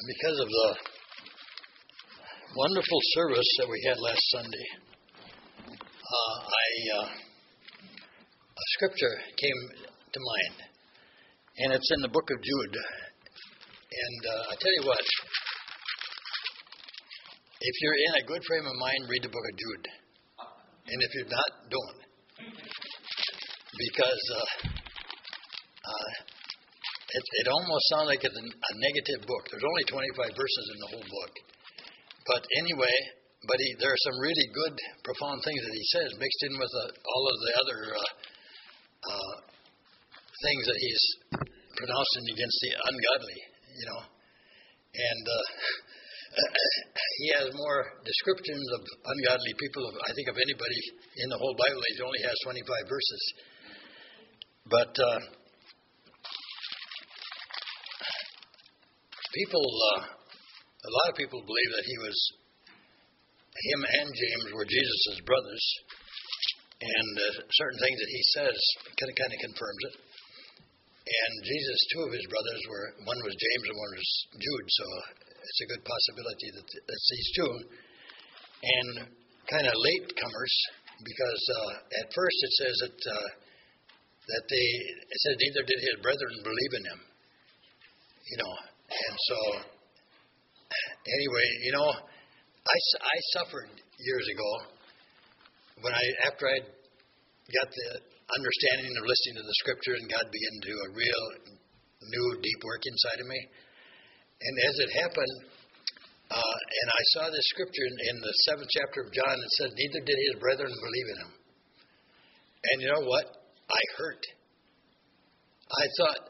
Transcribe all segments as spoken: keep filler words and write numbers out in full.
because of the wonderful service that we had last Sunday, uh, I uh, a scripture came to mind, and it's in the book of Jude. And uh, I tell you what, if you're in a good frame of mind, read the book of Jude, and if you're not, don't, because uh, uh, it, it almost sounds like it's a, a negative book. There's only twenty-five verses in the whole book. But anyway, but he, there are some really good, profound things that he says mixed in with uh, all of the other uh, uh, things that he's pronouncing against the ungodly, you know. And uh, he has more descriptions of ungodly people, of, I think, of anybody in the whole Bible. He only has twenty-five verses. But uh, people... Uh, A lot of people believe that he was, him and James were Jesus' brothers, and uh, certain things that he says kind of kind of confirms it. And Jesus, two of his brothers were, one was James and one was Jude, so it's a good possibility that it's these two. And kind of latecomers, because uh, at first it says that uh, that they, it says neither did his brethren believe in him, you know, and so. Anyway, you know, I, I suffered years ago when I, after I got the understanding of listening to the scriptures, and God began to do a real new deep work inside of me. And as it happened, uh, and I saw this scripture in, in the seventh chapter of John, it said, neither did his brethren believe in him. And you know what? I hurt. I thought,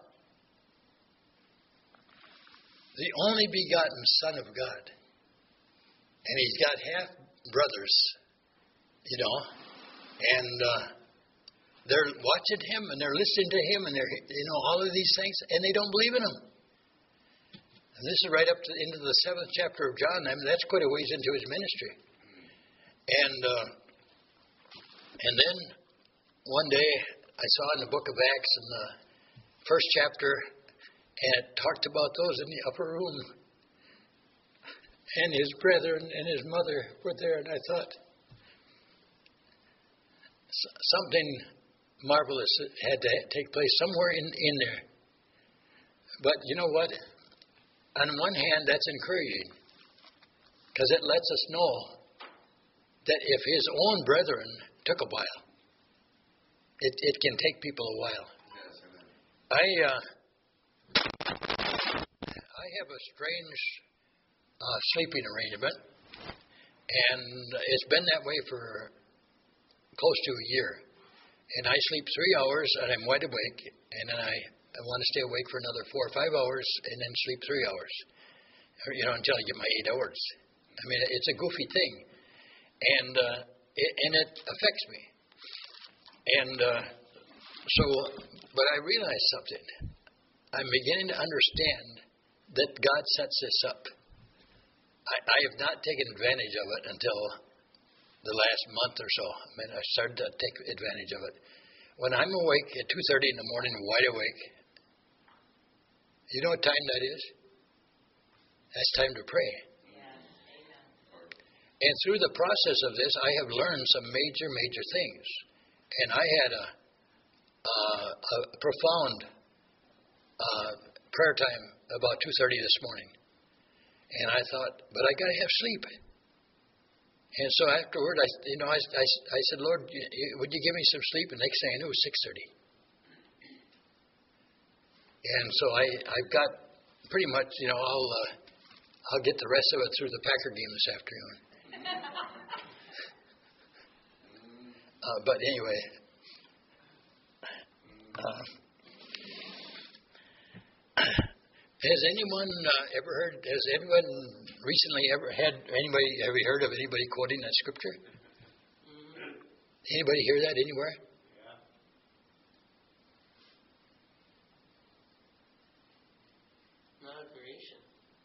the only begotten Son of God. And he's got half brothers, you know, and uh, they're watching him and they're listening to him and they're, you know, all of these things, and they don't believe in him. And this is right up to into the seventh chapter of John. I mean, that's quite a ways into his ministry. And uh, and then one day I saw in the book of Acts in the first chapter, and it talked about those in the upper room. And his brethren and his mother were there. And I thought, something marvelous had to take place somewhere in, in there. But you know what? On one hand, that's encouraging. Because it lets us know that if his own brethren took a while, it, it can take people a while. I... Uh, I have a strange uh, sleeping arrangement, and it's been that way for close to a year. And I sleep three hours, and I'm wide awake, and then I, I want to stay awake for another four or five hours, and then sleep three hours, you know, until I get my eight hours. I mean, it's a goofy thing, and uh, it, and it affects me. And uh, so, but I realized something. I'm beginning to understand that God sets this up. I, I have not taken advantage of it until the last month or so. I mean, I started to take advantage of it. When I'm awake at two thirty in the morning, wide awake, you know what time that is? That's time to pray. Yeah. Amen. And through the process of this, I have learned some major, major things. And I had a, uh, a profound uh, prayer time about two thirty this morning. And I thought, but I got to have sleep. And so afterward, I, you know, I, I, I said, Lord, would you give me some sleep? And next thing I knew, it was six thirty. And so I, I've got pretty much, you know, I'll, uh, I'll get the rest of it through the Packer game this afternoon. uh, but anyway, uh, has anyone uh, ever heard, has anyone recently ever had, anybody, have you heard of anybody quoting that scripture? Mm-hmm. Anybody hear that anywhere? Yeah. Not creation.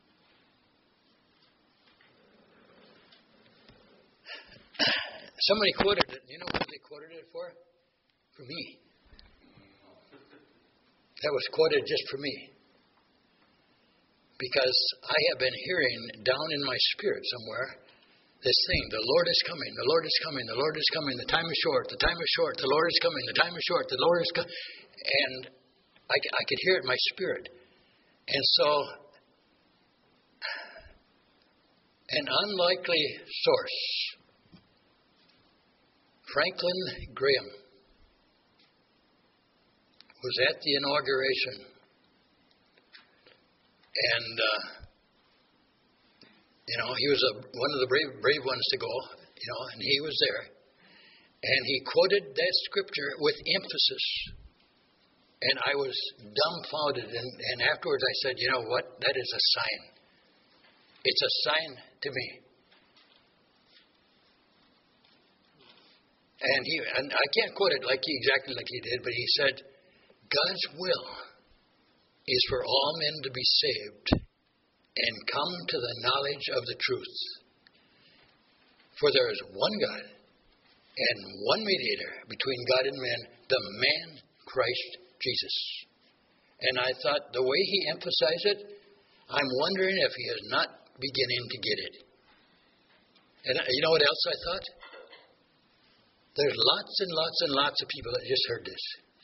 Somebody quoted it. You know what they quoted it for? For me. That was quoted just for me. because I have been hearing down in my spirit somewhere this thing, the Lord is coming, the Lord is coming, the Lord is coming, the time is short, the time is short, the Lord is coming, the time is short, the Lord is coming. And I, I could hear it in my spirit. And so, an unlikely source, Franklin Graham, was at the inauguration. And, uh, you know, he was a, one of the brave, brave ones to go, you know, and he was there. And he quoted that scripture with emphasis. And I was dumbfounded. And, and afterwards I said, you know what? That is a sign. It's a sign to me. And he, and I can't quote it like he, exactly like he did, but he said, God's will is for all men to be saved and come to the knowledge of the truth. For there is one God and one mediator between God and men, the man Christ Jesus. And I thought the way he emphasized it, I'm wondering if he is not beginning to get it. And you know what else I thought? There's lots and lots and lots of people that just heard this.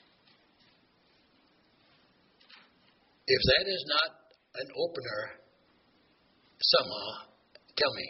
If that is not an opener, somehow, tell me.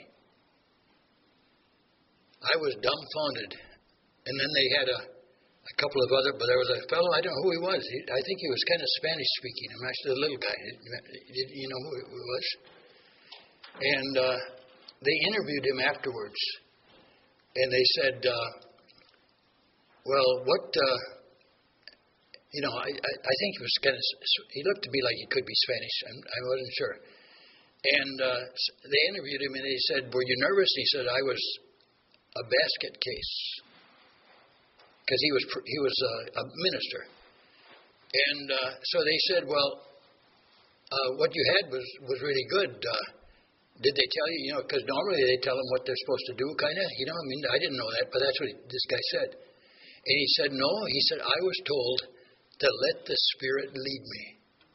I was dumbfounded. And then they had a, a couple of other, but there was a fellow, I don't know who he was. He, I think he was kind of Spanish speaking. I'm actually a little guy. Did you know who he was? And uh, they interviewed him afterwards. And they said, uh, well, what, uh, you know, I, I, I think he was kind of, he looked to me like he could be Spanish. I'm, I wasn't sure. And uh, they interviewed him, and they said, were you nervous? He said, I was a basket case. Because he was he was a, a minister. And uh, so they said, well, uh, what you had was, was really good. Uh, did they tell you, you know, because normally they tell them what they're supposed to do, kind of. You know, I mean, I didn't know that, but that's what he, this guy said. And he said, no, he said, I was told to let the Spirit lead me.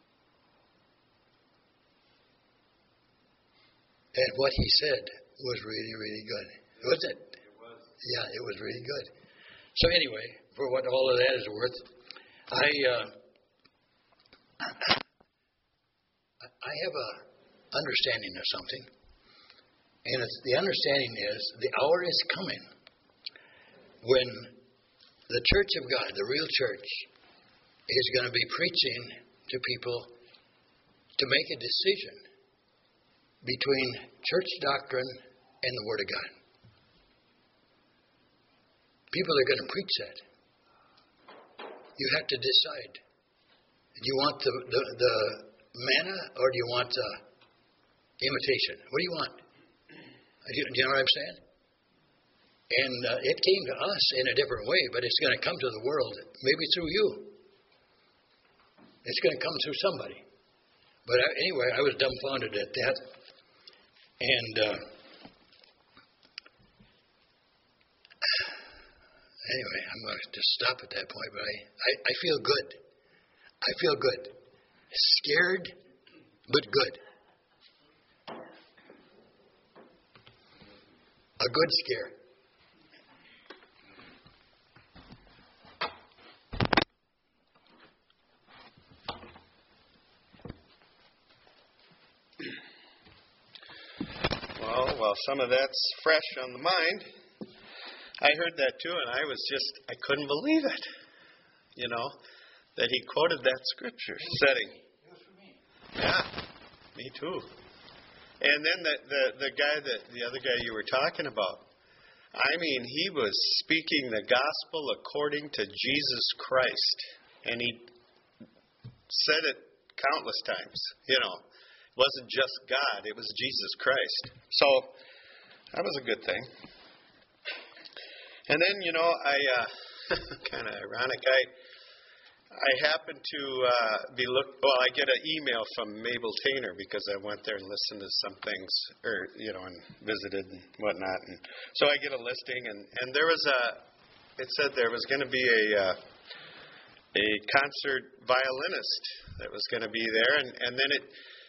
And what he said was really, really good. Was it? It was. Yeah, it was really good. So anyway, for what all of that is worth, I uh, I have a understanding of something, and it's, the understanding is the hour is coming when the Church of God, the real church, is going to be preaching to people to make a decision between church doctrine and the Word of God. People are going to preach that. You have to decide. Do you want the, the, the manna or do you want the imitation? What do you want? Do you, do you know what I'm saying? And uh, it came to us in a different way, but it's going to come to the world, maybe through you. It's going to come through somebody. But I, anyway, I was dumbfounded at that. And uh, anyway, I'm going to just stop at that point, but I, I, I feel good. I feel good. Scared, but good. A good scare. Well, well, some of that's fresh on the mind. I heard that too, and I was just, I couldn't believe it. You know, that he quoted that scripture setting. Yeah, me too. And then the, the, the guy, that the other guy you were talking about, I mean, he was speaking the gospel according to Jesus Christ. And he said it countless times, you know. It wasn't just God, it was Jesus Christ. So, that was a good thing. And then, you know, I, uh, kind of ironic, I I happened to uh, be look. Well, I get an email from Mabel Tainer because I went there and listened to some things, or you know, and visited and whatnot. And so I get a listing, and, and there was a. It said there was going to be a uh, a concert violinist that was going to be there, and, and then it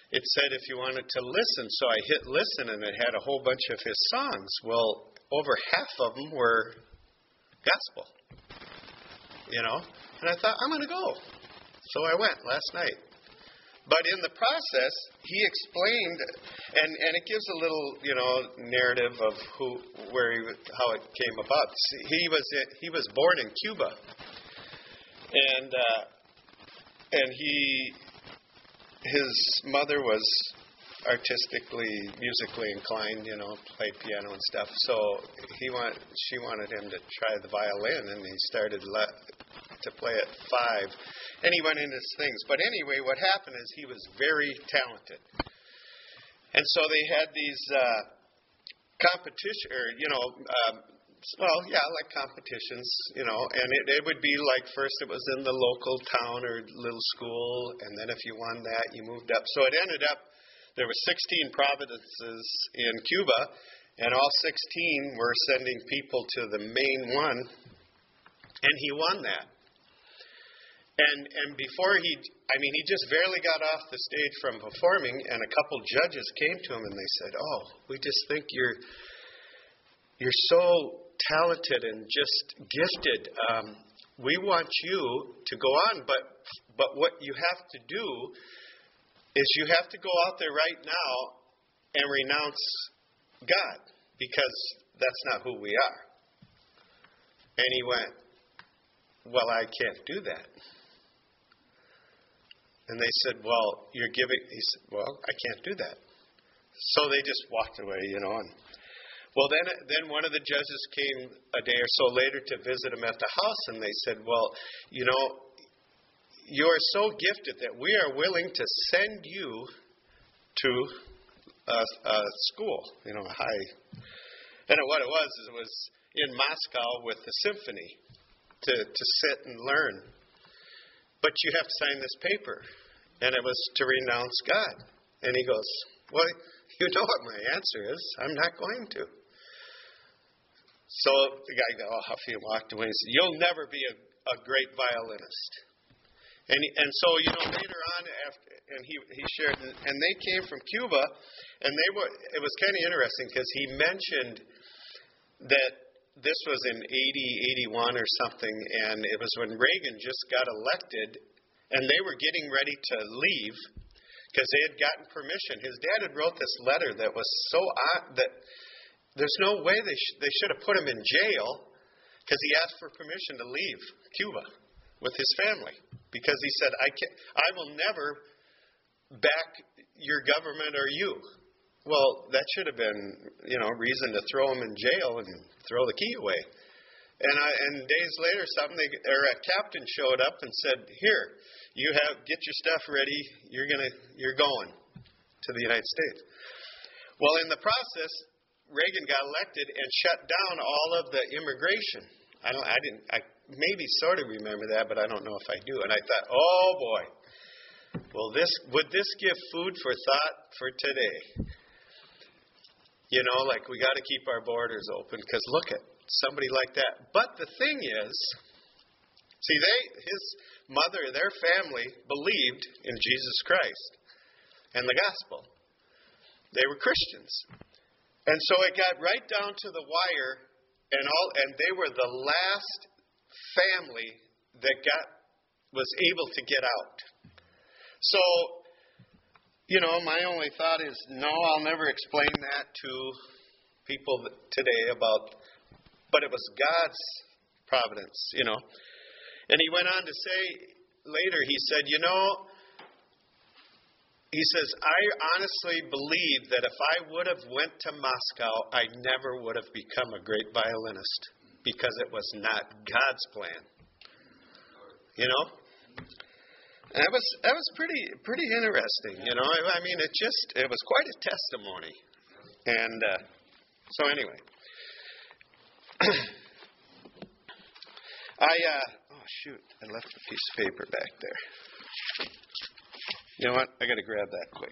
it said if you wanted to listen. So I hit listen, and it had a whole bunch of his songs. Well, over half of them were gospel, you know. And I thought, I'm going to go. So I went last night. But in the process, he explained, and, and it gives a little, you know, narrative of who, where he, how it came about. He was he was born in Cuba, and uh, and he his mother was artistically, musically inclined, you know, played piano and stuff. So he want she wanted him to try the violin, and he started le- to play at five. And he went into things. But anyway, what happened is he was very talented. And so they had these uh, competition, or, you know, um, well, yeah, like competitions, you know. And it, it would be like first it was in the local town or little school. And then if you won that, you moved up. So it ended up, there were sixteen provinces in Cuba. And all sixteen were sending people to the main one. And he won that. And and before he, I mean, he just barely got off the stage from performing, and a couple judges came to him and they said, "Oh, we just think you're you're so talented and just gifted. Um, we want you to go on, but but what you have to do is you have to go out there right now and renounce God, because that's not who we are." And he went, "Well, I can't do that." And they said, "Well, you're giving," he said, "Well, I can't do that." So they just walked away, you know. And well, then then one of the judges came a day or so later to visit him at the house, and they said, "Well, you know, you are so gifted that we are willing to send you to a, a school, you know, a high." And what it was is it was in Moscow with the symphony to, to sit and learn. "But you have to sign this paper." And it was to renounce God. And he goes, "Well, you know what my answer is. I'm not going to." So the guy got all huffy and walked away and said, "You'll never be a, a great violinist." And he, and so, you know, later on, after, and he, he shared, and they came from Cuba, and they were, it was kind of interesting because he mentioned that this was in eighty, eighty-one or something, and it was when Reagan just got elected, and they were getting ready to leave because they had gotten permission. His dad had wrote this letter that was so odd that there's no way they, sh- they should have put him in jail, because he asked for permission to leave Cuba with his family, because he said, I, can't, I will never back your government or you. Well, that should have been, you know, reason to throw him in jail and throw the key away. And I, and days later, something they, or a captain showed up and said, "Here, you have get your stuff ready. You're gonna, you're going to the United States." Well, in the process, Reagan got elected and shut down all of the immigration. I don't, I didn't, I maybe sort of remember that, but I don't know if I do. And I thought, oh boy, well, this would this give food for thought for today? You know, like we got to keep our borders open because look at somebody like that. But the thing is, see, they, his mother, their family believed in Jesus Christ and the gospel. They were Christians. And so it got right down to the wire, and all, and they were the last family that got was able to get out. So, you know, my only thought is, no, I'll never explain that to people today about, but it was God's providence, you know. And he went on to say later, he said, you know, he says, I honestly believe that if I would have went to Moscow, I never would have become a great violinist because it was not God's plan. You know? And that was that was pretty pretty interesting, you know. I, I mean, it just it was quite a testimony. And uh, so anyway, I uh, oh shoot, I left a piece of paper back there. You know what? I got to grab that quick.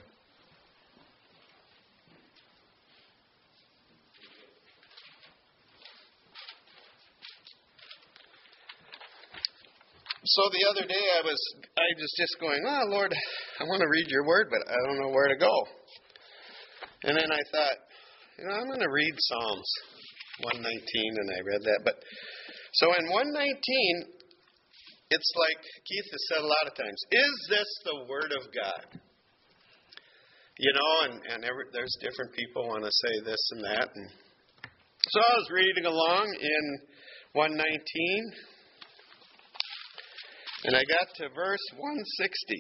so the other day I was I was just going, oh Lord, I want to read your word, but I don't know where to go. And then I thought, you know, I'm going to read Psalms one nineteen, and I read that. But so in one nineteen, it's like Keith has said a lot of times, is this the word of God? You know, and, and every, there's different people want to say this and that. And so I was reading along in one nineteen, and I got to verse one sixty.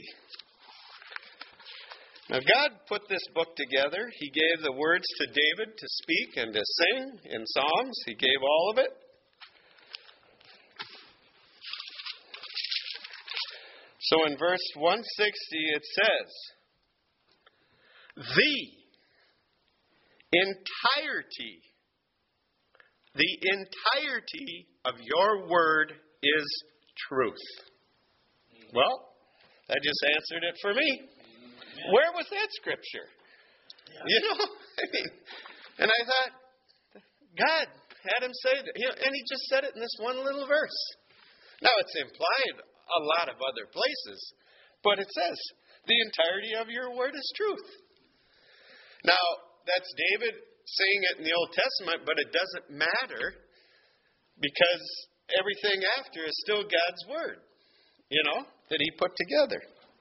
Now, God put this book together. He gave the words to David to speak and to sing in Psalms. He gave all of it. So in verse one sixty it says, the entirety, the entirety of your word is truth. Well, that just answered it for me. Yeah. Where was that scripture? Yeah. You know, I mean, and I thought, God had him say that, you know, and he just said it in this one little verse. Now, it's implied a lot of other places, but it says, the entirety of your word is truth. Now, that's David saying it in the Old Testament, but it doesn't matter because everything after is still God's word, you know, that he put together.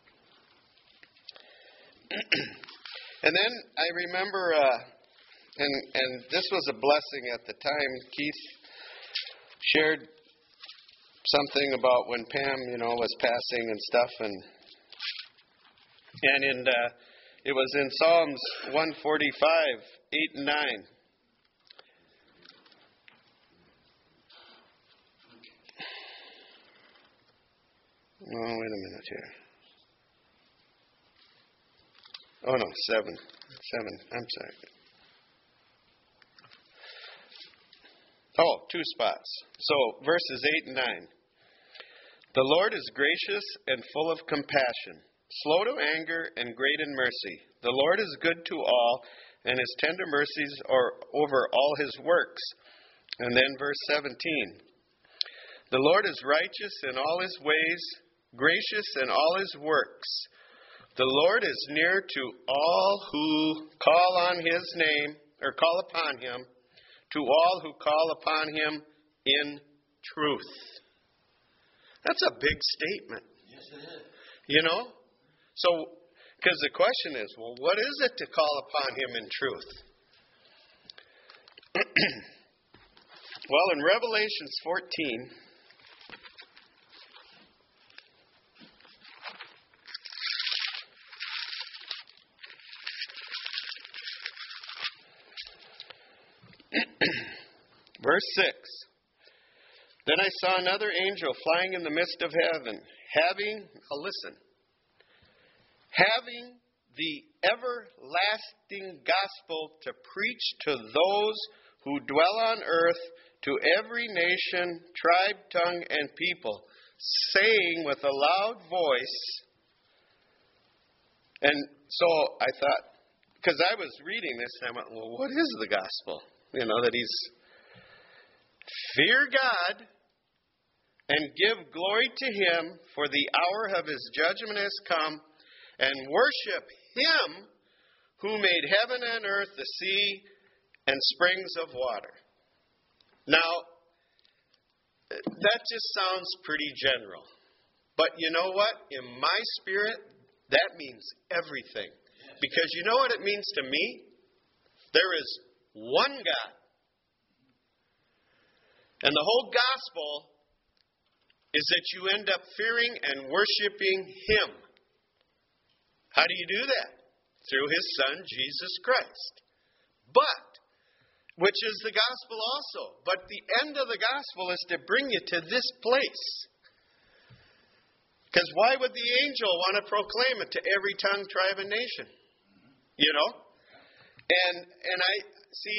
And then I remember, uh, and and this was a blessing at the time, Keith shared something about when Pam, you know, was passing and stuff, and and in uh, it was in Psalms one forty-five, eight and nine. Oh, wait a minute here. Oh, no, seven. Seven. I'm sorry. Oh, two spots. So, verses eight and nine. The Lord is gracious and full of compassion, slow to anger and great in mercy. The Lord is good to all, and his tender mercies are over all his works. And then verse seventeen. The Lord is righteous in all his ways, gracious in all his works. The Lord is near to all who call on his name, or call upon him, to all who call upon him in truth. That's a big statement. Yes, it is. You know? So, because the question is, well, what is it to call upon him in truth? Well, in Revelations fourteen, verse six, then I saw another angel flying in the midst of heaven, having, now listen, having the everlasting gospel to preach to those who dwell on earth, to every nation, tribe, tongue, and people, saying with a loud voice. And so I thought, because I was reading this, and I went, well, what is the gospel? You know, that he's, fear God and give glory to him, for the hour of his judgment has come, and worship him who made heaven and earth, the sea, and springs of water. Now, that just sounds pretty general. But you know what? In my spirit, that means everything. Because you know what it means to me? There is one God. And the whole gospel is that you end up fearing and worshiping him. How do you do that? Through his Son, Jesus Christ. But, which is the gospel also. But the end of the gospel is to bring you to this place. Because why would the angel want to proclaim it to every tongue, tribe, and nation? You know? And and I see,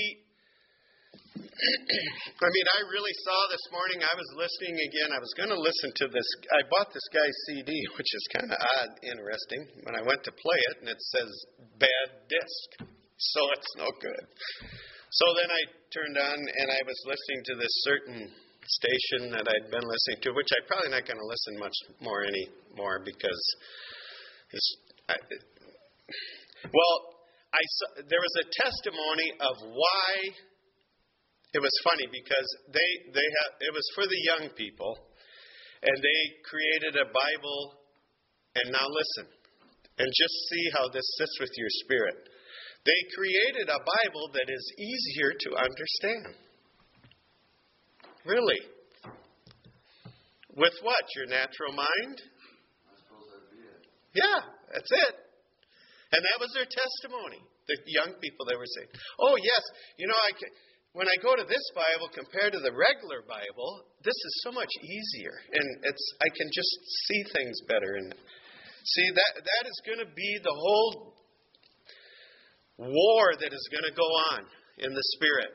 I mean, I really saw this morning, I was listening again, I was going to listen to this, I bought this guy's C D, which is kind of odd, interesting, when I went to play it, and it says, bad disc. So it's no good. So then I turned on, and I was listening to this certain station that I'd been listening to, which I'm probably not going to listen much more anymore because it's. I, well, I saw, there was a testimony of why. It was funny because they they have it was for the young people, and they created a Bible. And now listen, and just see how this sits with your spirit. They created a Bible that is easier to understand. Really. With what? Your natural mind? I suppose that'd be it. Yeah, that's it. And that was their testimony. The young people, they were saying, oh, yes, you know, I can, when I go to this Bible compared to the regular Bible, this is so much easier. And it's I can just see things better. And see, that that is going to be the whole war that is going to go on in the Spirit.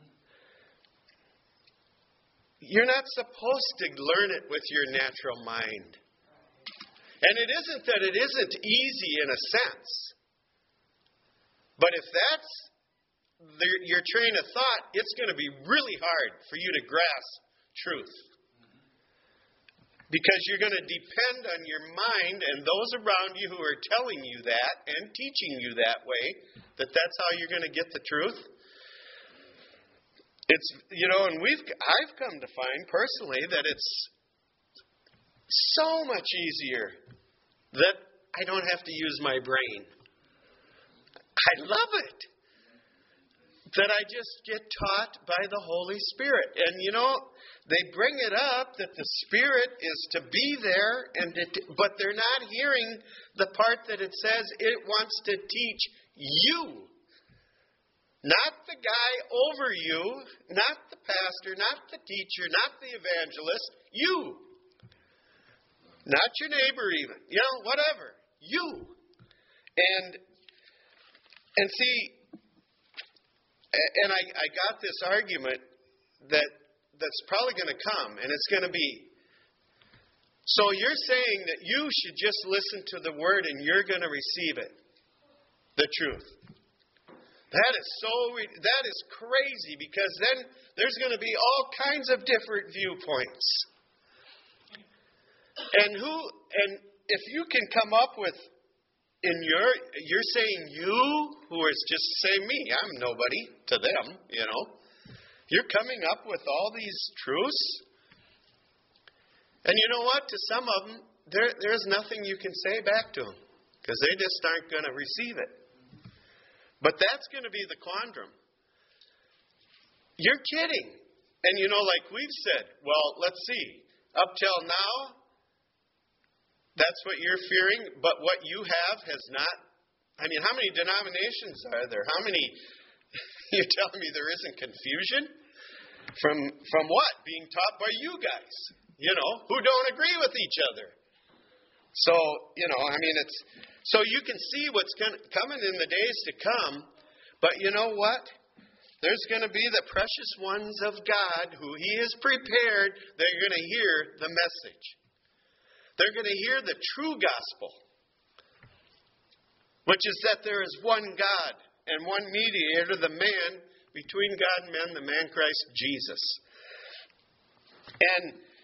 You're not supposed to learn it with your natural mind. And it isn't that it isn't easy in a sense. But if that's the, your train of thought, it's going to be really hard for you to grasp truth. Because you're going to depend on your mind and those around you who are telling you that and teaching you that way, that that's how you're going to get the truth. It's, you know, and we've, I've come to find personally that it's so much easier that I don't have to use my brain. I love it. That I just get taught by the Holy Spirit. And, you know, they bring it up that the Spirit is to be there, and it, but they're not hearing the part that it says it wants to teach you. Not the guy over you, not the pastor, not the teacher, not the evangelist. You. Not your neighbor even. You know, whatever. You. And, and see... And I, I got this argument that that's probably going to come, and it's going to be, so you're saying that you should just listen to the Word and you're going to receive it, the truth. That is so, that is crazy, because then there's going to be all kinds of different viewpoints. And who, and if you can come up with, in your, you're saying you, who is just say me, I'm nobody to them, you know. You're coming up with all these truths. And you know what? To some of them, there, there's nothing you can say back to them. Because they just aren't going to receive it. But that's going to be the quandrum. You're kidding. And you know, like we've said, well, let's see. Up till now, that's what you're fearing, but what you have has not. I mean, how many denominations are there? How many? You're telling me there isn't confusion? From from what? Being taught by you guys, you know, who don't agree with each other. So, you know, I mean, it's so you can see what's coming in the days to come, but you know what? There's going to be the precious ones of God who He has prepared. They're going to hear the message. They're going to hear the true gospel, which is that there is one God and one mediator, the man between God and men, the man Christ Jesus. And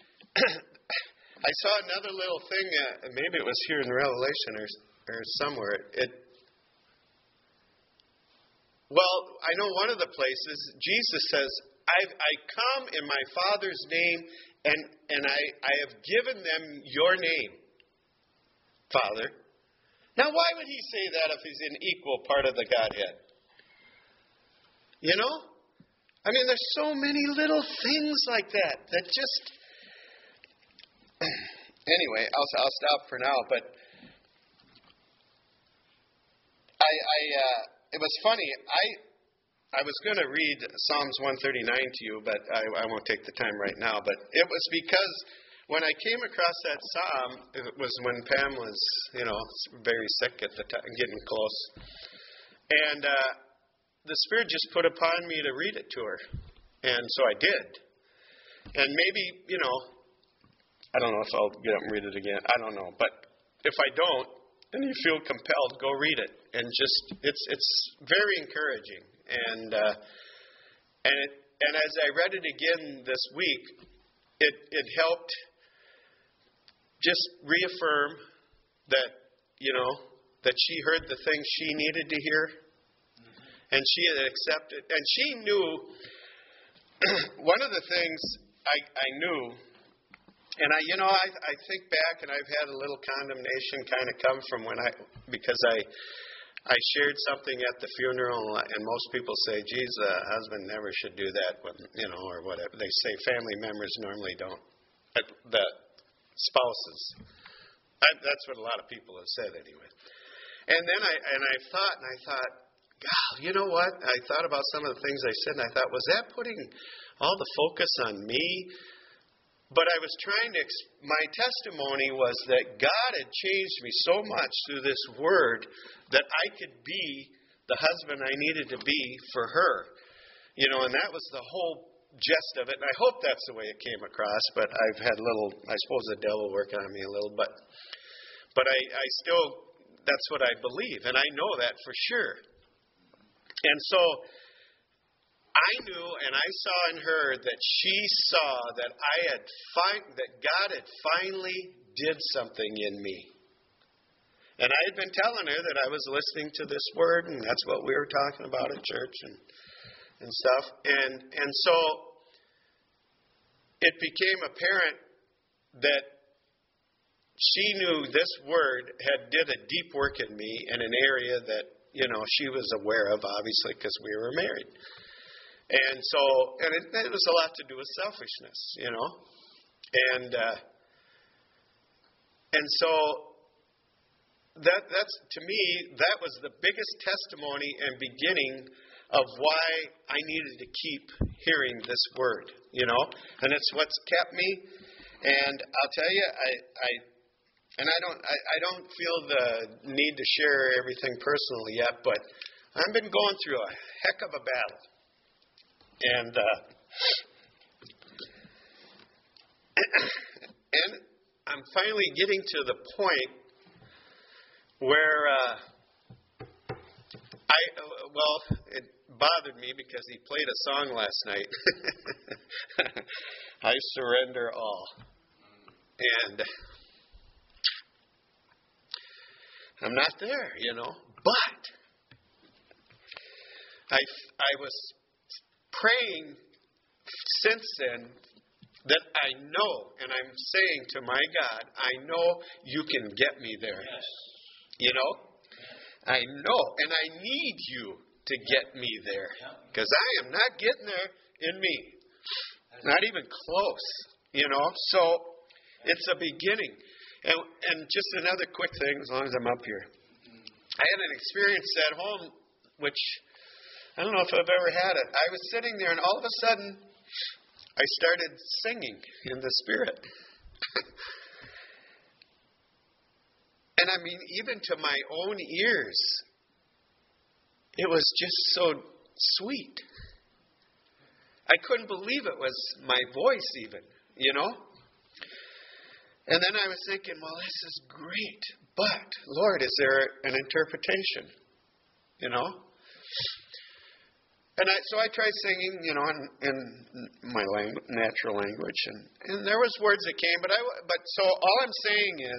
I saw another little thing, uh, maybe it was here in Revelation or, or somewhere. It, well, I know one of the places, Jesus says, I've, I come in my Father's name, and, and I, I have given them your name, Father. Now, why would He say that if He's an equal part of the Godhead? You know? I mean, there's so many little things like that that just... Anyway, I'll, I'll stop for now, but I, I uh, it was funny. I I was going to read Psalms one thirty-nine to you, but I, I won't take the time right now. But it was because when I came across that psalm, it was when Pam was, you know, very sick at the time, getting close. And uh, the Spirit just put upon me to read it to her. And so I did. And maybe, you know, I don't know if I'll get up and read it again. I don't know. But if I don't, and you feel compelled, go read it. And just, it's it's very encouraging. And uh, and it, and as I read it again this week, it it helped just reaffirm that, you know, that she heard the things she needed to hear, and she had accepted, and she knew. One of the things I, I knew, and I, you know, I, I think back, and I've had a little condemnation kind of come from when I, because I, I shared something at the funeral, and most people say, "Geez, a husband never should do that," when, you know, or whatever. They say family members normally don't. The spouses. I, that's what a lot of people have said, anyway. And then I and I thought, and I thought. God, you know what? I thought about some of the things I said, and I thought, was that putting all the focus on me? But I was trying to, my testimony was that God had changed me so much through this word that I could be the husband I needed to be for her. You know, and that was the whole gist of it. And I hope that's the way it came across, but I've had little, I suppose the devil working on me a little, but, but I, I still, that's what I believe, and I know that for sure. And so I knew and I saw in her that she saw that I had fi- that God had finally did something in me. And I had been telling her that I was listening to this word, and that's what we were talking about at church and and stuff. And and so it became apparent that she knew this word had did a deep work in me in an area that, you know, she was aware of, obviously, because we were married. And so, and it, it was a lot to do with selfishness, you know. And uh, and so that that's to me that was the biggest testimony and beginning of why I needed to keep hearing this word, you know. And it's what's kept me. And I'll tell you, I. I And I don't I, I don't feel the need to share everything personally yet, but I've been going through a heck of a battle. And uh, and I'm finally getting to the point where uh, I, uh, well, it bothered me because he played a song last night. I surrender all. And I'm not there, you know. But I, I was praying since then that I know, and I'm saying to my God, I know you can get me there. Yes. You know? I know, and I need you to get me there. Because I am not getting there in me. Not even close, you know. So it's a beginning. And, and just another quick thing, as long as I'm up here. I had an experience at home, which I don't know if I've ever had it. I was sitting there, and all of a sudden, I started singing in the Spirit. And I mean, even to my own ears, it was just so sweet. I couldn't believe it was my voice even, you know. And then I was thinking, well, this is great, but, Lord, is there an interpretation? You know? And I, so I tried singing, you know, in, in my language, natural language, and, and there was words that came, but I, but so all I'm saying is,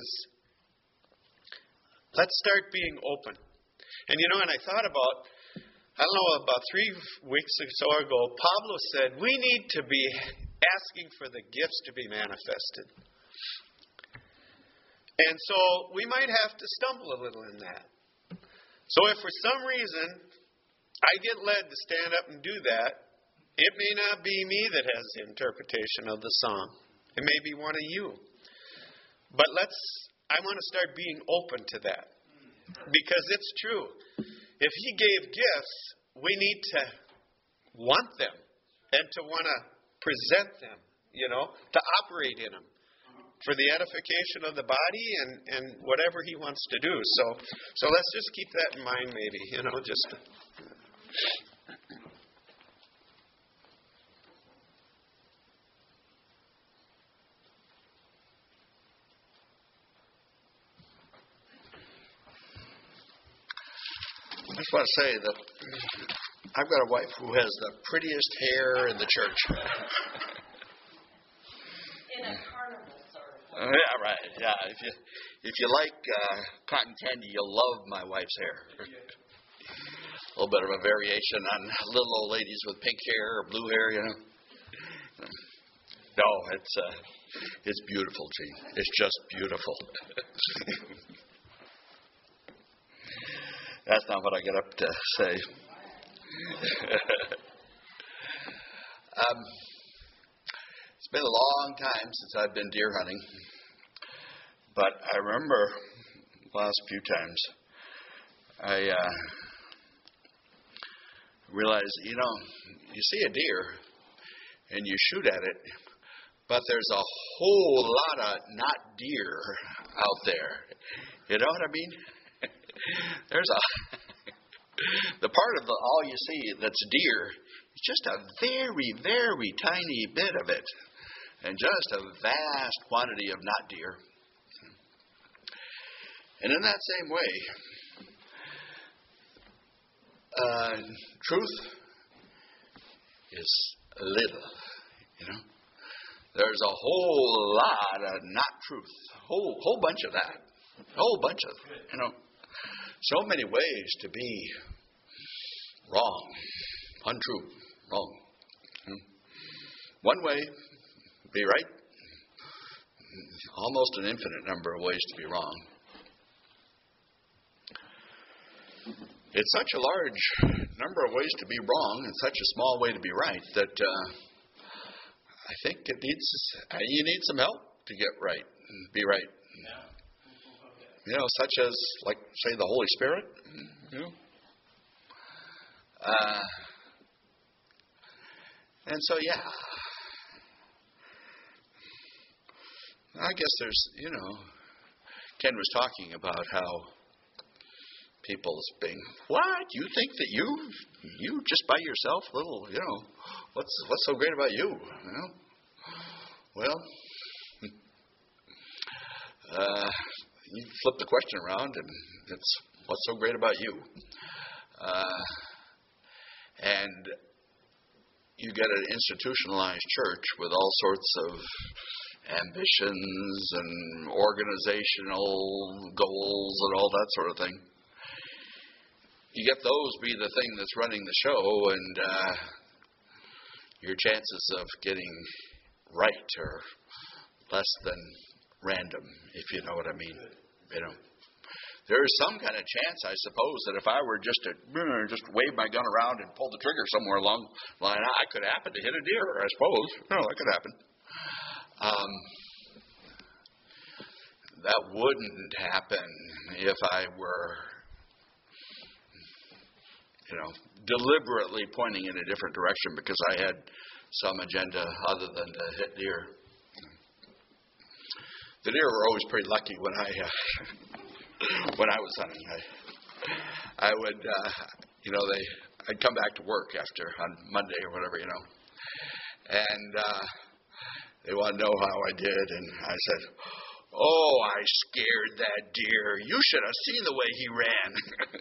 let's start being open. And, you know, and I thought about, I don't know, about three weeks or so ago, Pablo said, we need to be asking for the gifts to be manifested. And so we might have to stumble a little in that. So if for some reason I get led to stand up and do that, it may not be me that has the interpretation of the song. It may be one of you. But let's, I want to start being open to that. Because it's true. If He gave gifts, we need to want them and to want to present them, you know, to operate in them for the edification of the body and, and whatever He wants to do. So so let's just keep that in mind maybe, you know, just... I just want to say that I've got a wife who has the prettiest hair in the church. right. Yeah. If you if you like uh, cotton candy, you'll love my wife's hair. A little bit of a variation on little old ladies with pink hair or blue hair, you know. No, it's uh, it's beautiful, Gene. It's just beautiful. That's not what I get up to say. um, it's been a long time since I've been deer hunting, but I remember the last few times I uh, realized, you know, you see a deer and you shoot at it, but there's a whole lot of not deer out there. You know what I mean? There's a the part of the all you see that's deer is just a very, very tiny bit of it, and just a vast quantity of not deer. And in that same way, uh, truth is little, you know. There's a whole lot of not truth, whole whole bunch of that, a whole bunch of, you know. So many ways to be wrong, untrue, wrong. One way, be right. Almost an infinite number of ways to be wrong. It's such a large number of ways to be wrong and such a small way to be right that uh, I think it needs uh, you need some help to get right and be right. You know, such as, like, say, the Holy Spirit. You know? Uh, and so, yeah. I guess there's, you know, Ken was talking about how people's being, what? You think that you, you just by yourself, little, you know, what's what's so great about you? You know? Well, uh, you flip the question around, and it's what's so great about you? Uh, and you get an institutionalized church with all sorts of ambitions and organizational goals and all that sort of thing. You get those be the thing that's running the show, and uh, your chances of getting right are less than random, if you know what I mean. You know, there is some kind of chance, I suppose, that if I were just to just wave my gun around and pull the trigger somewhere along the line, I could happen to hit a deer. I suppose, no, that could happen. Um, that wouldn't happen if I were, you know, deliberately pointing in a different direction because I had some agenda other than to hit deer. The deer were always pretty lucky when I uh, when I was hunting. I, I would, uh, you know, they I'd come back to work after on Monday or whatever, you know, and uh, they want to know how I did, and I said, "Oh, I scared that deer. You should have seen the way he ran."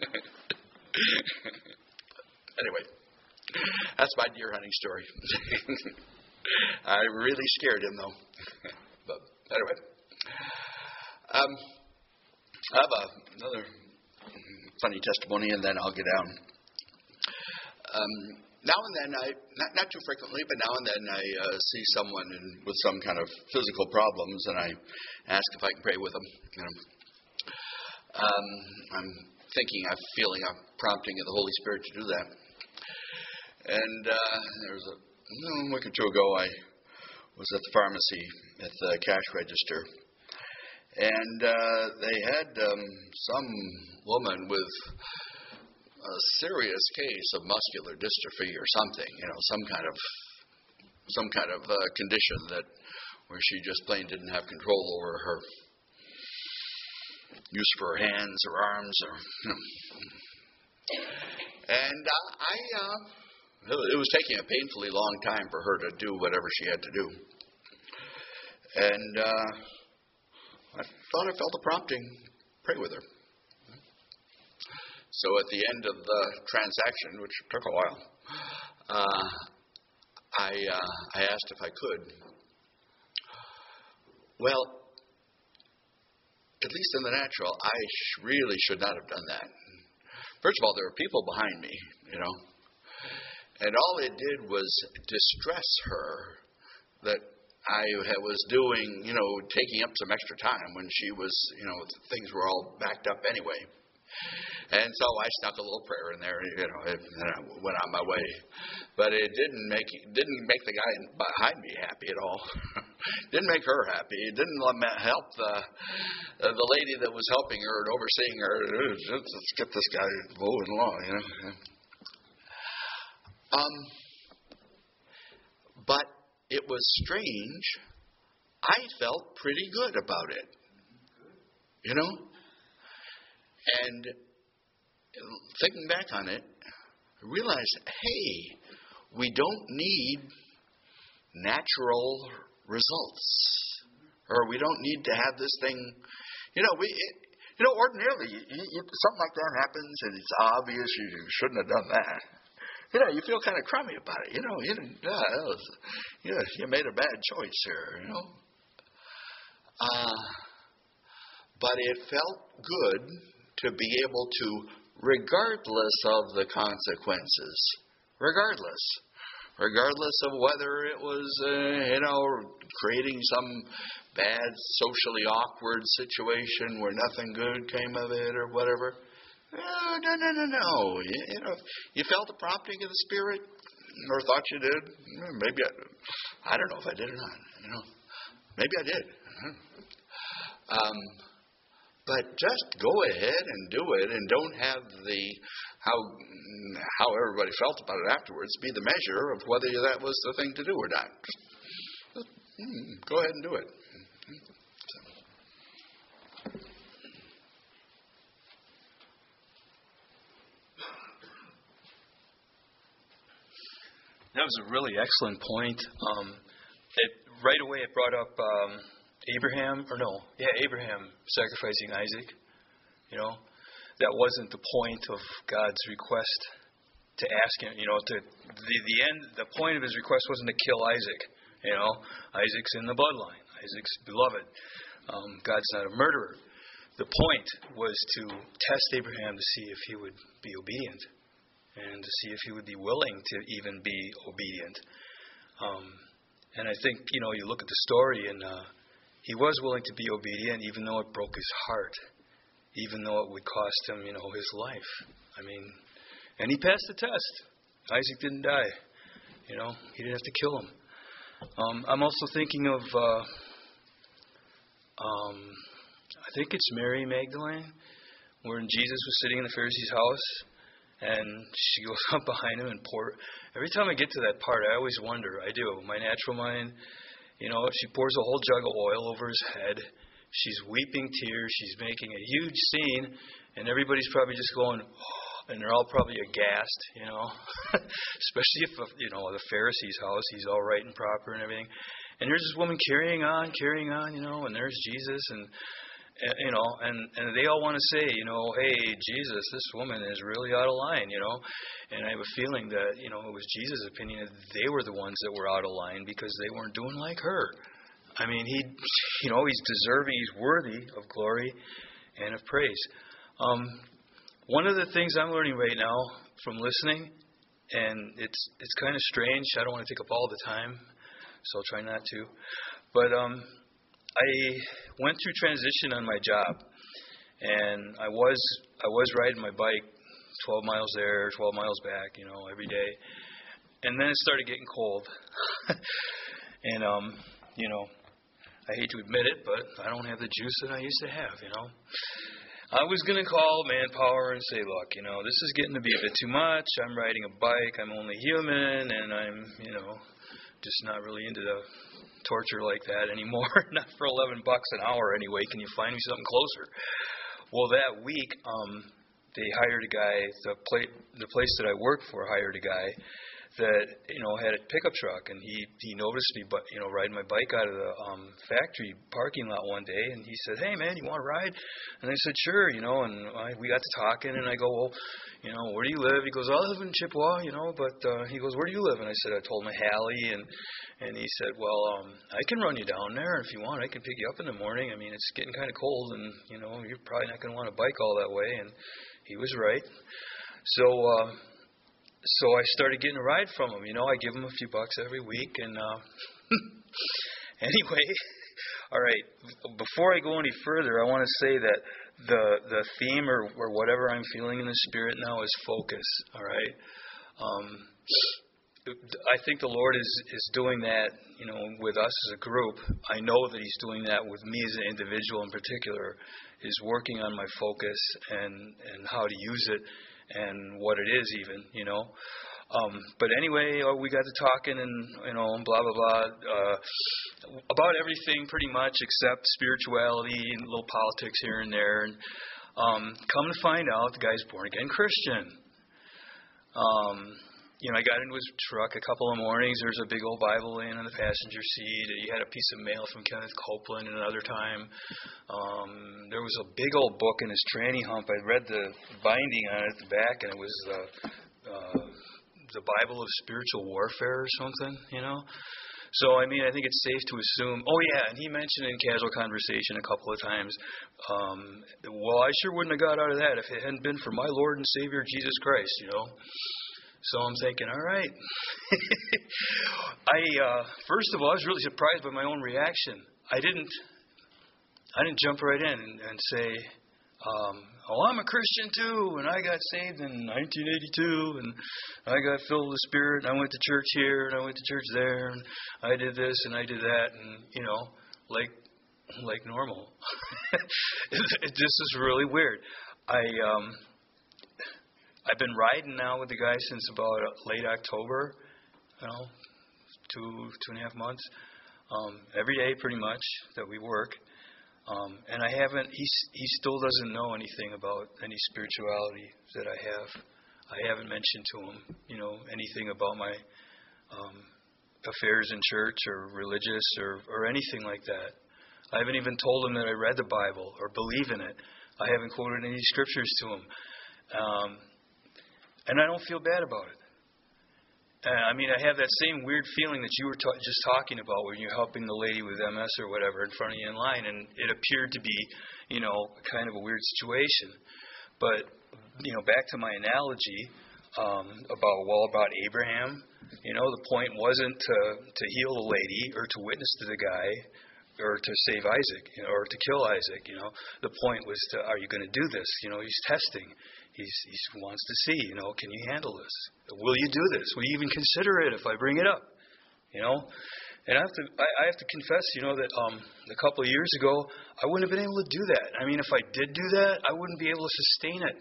Anyway, that's my deer hunting story. I really scared him, though. But anyway. Um, I have a, another funny testimony, and then I'll get down. Um, now and then, I not, not too frequently, but now and then I uh, see someone in, with some kind of physical problems, and I ask if I can pray with them. You know, um, I'm thinking, I'm feeling a prompting of the Holy Spirit to do that. And uh, there was a, a week or two ago, I was at the pharmacy at the cash register. And uh, they had um, some woman with a serious case of muscular dystrophy or something, you know, some kind of some kind of uh, condition that where she just plain didn't have control over her use for her hands or arms, or you know. And uh, I, uh, it was taking a painfully long time for her to do whatever she had to do, and. Uh, I thought I felt a prompting, pray with her. So at the end of the transaction, which took a while, uh, I uh, I asked if I could. Well, at least in the natural, I sh- really should not have done that. First of all, there were people behind me, you know. And all it did was distress her that I was doing, you know, taking up some extra time when she was, you know, things were all backed up anyway. And so I snuck a little prayer in there, you know, and I went on my way. But it didn't make didn't make the guy behind me happy at all. Didn't make her happy. It didn't help the uh, the lady that was helping her and overseeing her. Let's get this guy moving along, you know. Um, but it was strange. I felt pretty good about it, you know. And thinking back on it, I realized, hey, we don't need natural results, or we don't need to have this thing. You know, we, it, you know, ordinarily, you, you, something like that happens, and it's obvious you shouldn't have done that. You know, you feel kind of crummy about it. You know, you yeah, that was, yeah, you made a bad choice here. You know, uh, but it felt good to be able to, regardless of the consequences, regardless, regardless of whether it was, uh, you know, creating some bad, socially awkward situation where nothing good came of it or whatever. No, no, no, no, no. You, you know, you felt the prompting of the Spirit, or thought you did. Maybe I, I don't know if I did or not. You know, maybe I did. Um, but just go ahead and do it, and don't have the how how everybody felt about it afterwards be the measure of whether that was the thing to do or not. Just, just mm, go ahead and do it. That was a really excellent point. Um, it, right away, it brought up um, Abraham, or no, yeah, Abraham sacrificing Isaac. You know, that wasn't the point of God's request to ask him. You know, to the the end, the point of his request wasn't to kill Isaac. You know, Isaac's in the bloodline. Isaac's beloved. Um, God's not a murderer. The point was to test Abraham to see if he would be obedient, and to see if he would be willing to even be obedient. Um, and I think, you know, you look at the story, and uh, he was willing to be obedient, even though it broke his heart, even though it would cost him, you know, his life. I mean, and he passed the test. Isaac didn't die. You know, he didn't have to kill him. Um, I'm also thinking of, uh, um, I think it's Mary Magdalene, where Jesus was sitting in the Pharisee's house, and she goes up behind him and pour. Every time I get to that part, I always wonder. I do. My natural mind, you know, she pours a whole jug of oil over his head. She's weeping tears. She's making a huge scene, and everybody's probably just going, oh, and they're all probably aghast, you know, especially if, you know, the Pharisee's house, he's all right and proper and everything. And here's this woman carrying on, carrying on, you know, and there's Jesus, and you know, and, and they all want to say, you know, hey, Jesus, this woman is really out of line, you know. And I have a feeling that, you know, it was Jesus' opinion that they were the ones that were out of line because they weren't doing like her. I mean, he, you know, he's deserving, he's worthy of glory and of praise. Um, one of the things I'm learning right now from listening, and it's it's kind of strange. I don't want to take up all the time, so I'll try not to. But um. I went through transition on my job, and I was I was riding my bike twelve miles there, twelve miles back, you know, every day. And then it started getting cold. and, um, you know, I hate to admit it, but I don't have the juice that I used to have, you know. I was going to call Manpower and say, look, you know, this is getting to be a bit too much. I'm riding a bike. I'm only human, and I'm, you know, just not really into the torture like that anymore. Not for eleven bucks an hour anyway. Can you find me something closer? Well, that week, um, they hired a guy. The place, the place that I work for hired a guy that, you know, had a pickup truck, and he, he noticed me, but, you know, riding my bike out of the um, factory parking lot one day, and he said, "Hey, man, you want to ride?" And I said, "Sure," you know, and I, we got to talking, and I go, "Well, you know, where do you live?" He goes, "I live in Chippewa, you know," but uh, he goes, "Where do you live?" And I said, I told him Halley, and and he said, "Well, um, I can run you down there if you want. I can pick you up in the morning. I mean, it's getting kind of cold, and, you know, you're probably not going to want to bike all that way." And he was right. So, uh, so I started getting a ride from him. You know, I give him a few bucks every week, and uh, anyway, all right. Before I go any further, I want to say that the the theme or, or whatever I'm feeling in the spirit now is focus. All right. Um, I think the Lord is, is doing that, you know, with us as a group. I know that He's doing that with me as an individual in particular, is working on my focus and, and how to use it and what it is even, you know. Um, but anyway, uh, we got to talking and, you know, blah, blah, blah, uh, about everything pretty much except spirituality and little politics here and there. And um, come to find out, the guy's born-again Christian. Um... You know, I got into his truck a couple of mornings. There's a big old Bible laying on the passenger seat. He had a piece of mail from Kenneth Copeland another time. Um, there was a big old book in his tranny hump. I read the binding on it at the back, and it was uh, uh, the Bible of Spiritual Warfare or something, you know. So, I mean, I think it's safe to assume. Oh, yeah, and he mentioned in casual conversation a couple of times, um, well, I sure wouldn't have got out of that if it hadn't been for my Lord and Savior Jesus Christ, you know. So I'm thinking, all right. I uh, first of all, I was really surprised by my own reaction. I didn't, I didn't jump right in and, and say, um, "Oh, I'm a Christian too, and I got saved in nineteen eighty-two, and I got filled with the Spirit, and I went to church here, and I went to church there, and I did this and I did that," and you know, like, like normal. This is really weird. I. Um, I've been riding now with the guy since about late October, you know, two, two and a half months, um, every day pretty much that we work. Um, and I haven't, he, he still doesn't know anything about any spirituality that I have. I haven't mentioned to him, you know, anything about my um, affairs in church or religious or, or anything like that. I haven't even told him that I read the Bible or believe in it. I haven't quoted any scriptures to him. Um, And I don't feel bad about it. Uh, I mean, I have that same weird feeling that you were ta- just talking about when you're helping the lady with M S or whatever in front of you in line, and it appeared to be, you know, kind of a weird situation. But, you know, back to my analogy um, about, well, about Abraham, you know, the point wasn't to, to heal the lady or to witness to the guy or to save Isaac, you know, or to kill Isaac, you know. The point was to, are you going to do this? You know, he's testing. He's, he wants to see, you know, can you handle this? Will you do this? Will you even consider it if I bring it up? You know? And I have to I, I have to confess, you know, that um, a couple of years ago, I wouldn't have been able to do that. I mean, if I did do that, I wouldn't be able to sustain it.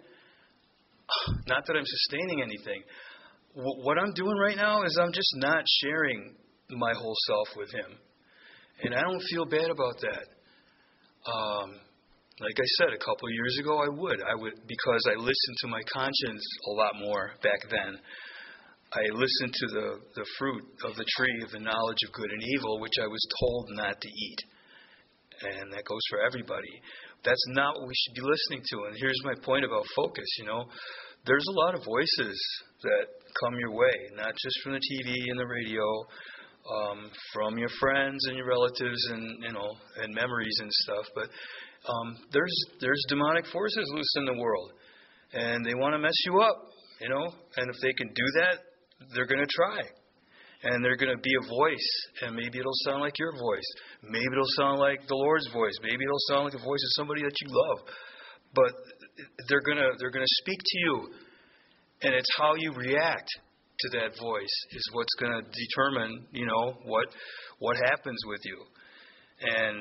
Not that I'm sustaining anything. W- what I'm doing right now is I'm just not sharing my whole self with him. And I don't feel bad about that. Um... Like I said, a couple of years ago, I would. I would because I listened to my conscience a lot more back then. I listened to the, the fruit of the tree of the knowledge of good and evil, which I was told not to eat. And that goes for everybody. That's not what we should be listening to. And here's my point about focus, you know. There's a lot of voices that come your way, not just from the T V and the radio, um, from your friends and your relatives and, you know, and memories and stuff, but Um, there's there's demonic forces loose in the world, and they want to mess you up, you know. And if they can do that, they're going to try, and they're going to be a voice, and maybe it'll sound like your voice, maybe it'll sound like the Lord's voice, maybe it'll sound like the voice of somebody that you love, but they're gonna they're gonna speak to you, and it's how you react to that voice is what's going to determine, you know, what what happens with you, and.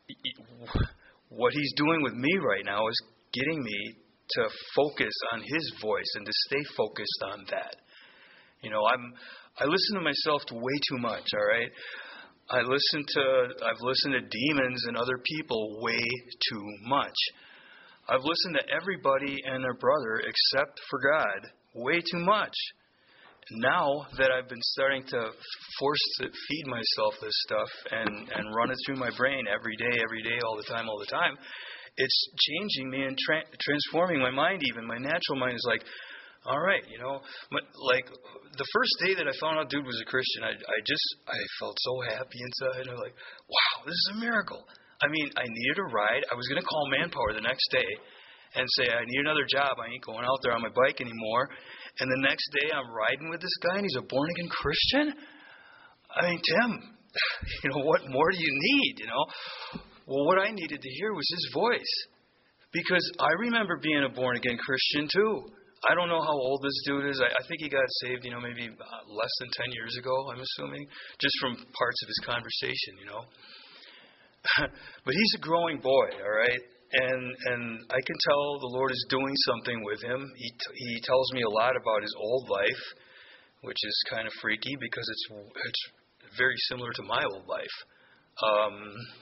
What he's doing with me right now is getting me to focus on his voice and to stay focused on that. You know, I'm I listen to myself way too much, all right? I listen to I've listened to demons and other people way too much. I've listened to everybody and their brother except for God way too much. now that I've been starting to force to feed myself this stuff and, and run it through my brain every day, every day, all the time, all the time, it's changing me and tra- transforming my mind even. My natural mind is like, all right, you know, like the first day that I found out dude was a Christian, I, I just, I felt so happy inside. I'm like, wow, this is a miracle. I mean, I needed a ride. I was going to call Manpower the next day and say, I need another job. I ain't going out there on my bike anymore. And the next day I'm riding with this guy and he's a born-again Christian? I mean, Tim, you know, what more do you need, you know? Well, what I needed to hear was his voice. Because I remember being a born-again Christian too. I don't know how old this dude is. I, I think he got saved, you know, maybe less than ten years ago, I'm assuming, just from parts of his conversation, you know. But he's a growing boy, all right? And and I can tell the Lord is doing something with him. He t- he tells me a lot about his old life, which is kind of freaky because it's it's very similar to my old life. Um,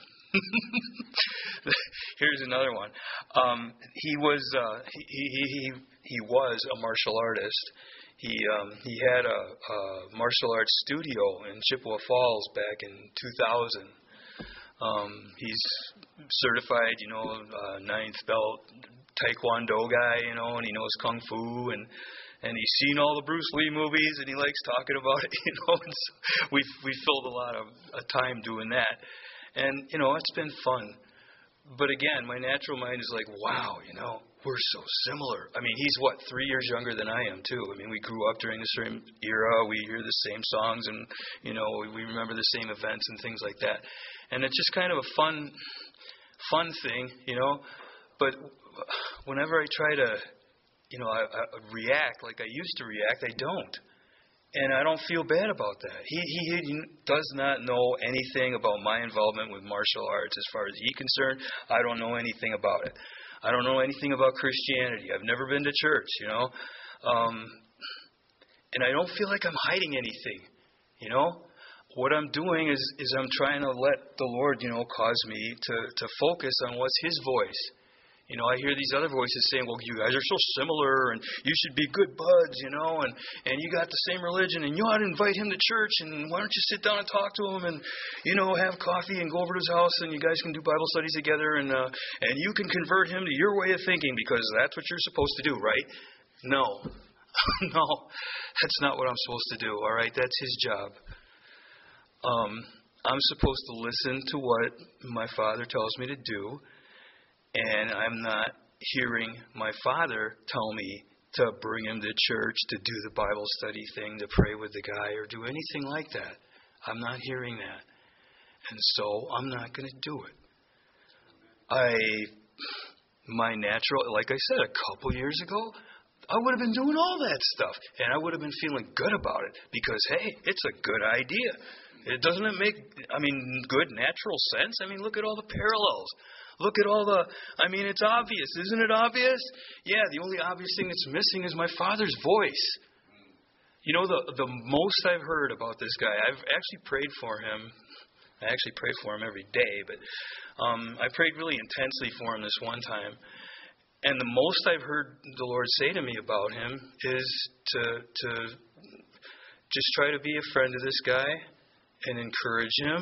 here's another one. Um, he was uh, he, he he he was a martial artist. He um, he had a, a martial arts studio in Chippewa Falls back in two thousand. Um, he's certified, you know, uh, ninth belt Taekwondo guy, you know, and he knows Kung Fu, and and he's seen all the Bruce Lee movies, and he likes talking about it, you know. And so we've we've filled a lot of uh, time doing that, and you know, it's been fun. But again, my natural mind is like, wow, you know, we're so similar. I mean, he's what, three years younger than I am too. I mean, we grew up during the same era. We hear the same songs, and you know, we, we remember the same events and things like that. And it's just kind of a fun, fun thing, you know. But whenever I try to, you know, I, I react like I used to react, I don't. And I don't feel bad about that. He, he he does not know anything about my involvement with martial arts as far as he's concerned. I don't know anything about it. I don't know anything about Christianity. I've never been to church, you know. Um, and I don't feel like I'm hiding anything, you know. What I'm doing is, is I'm trying to let the Lord, you know, cause me to, to focus on what's His voice. You know, I hear these other voices saying, well, you guys are so similar, and you should be good buds, you know, and, and you got the same religion, and you ought to invite him to church, and why don't you sit down and talk to him, and, you know, have coffee and go over to his house, and you guys can do Bible studies together, and uh, and you can convert him to your way of thinking, because that's what you're supposed to do, right? No. No, that's not what I'm supposed to do, all right? That's his job. Um, I'm supposed to listen to what my Father tells me to do, and I'm not hearing my Father tell me to bring him to church, to do the Bible study thing, to pray with the guy, or do anything like that. I'm not hearing that. And so I'm not going to do it. I, my natural, like I said, a couple years ago, I would have been doing all that stuff. And I would have been feeling good about it. Because, hey, it's a good idea. It doesn't it make, I mean, good natural sense? I mean, look at all the parallels. Look at all the, I mean, it's obvious. Isn't it obvious? Yeah, the only obvious thing that's missing is my Father's voice. You know, the the most I've heard about this guy, I've actually prayed for him. I actually pray for him every day, but um, I prayed really intensely for him this one time. And the most I've heard the Lord say to me about him is to to just try to be a friend of this guy and encourage him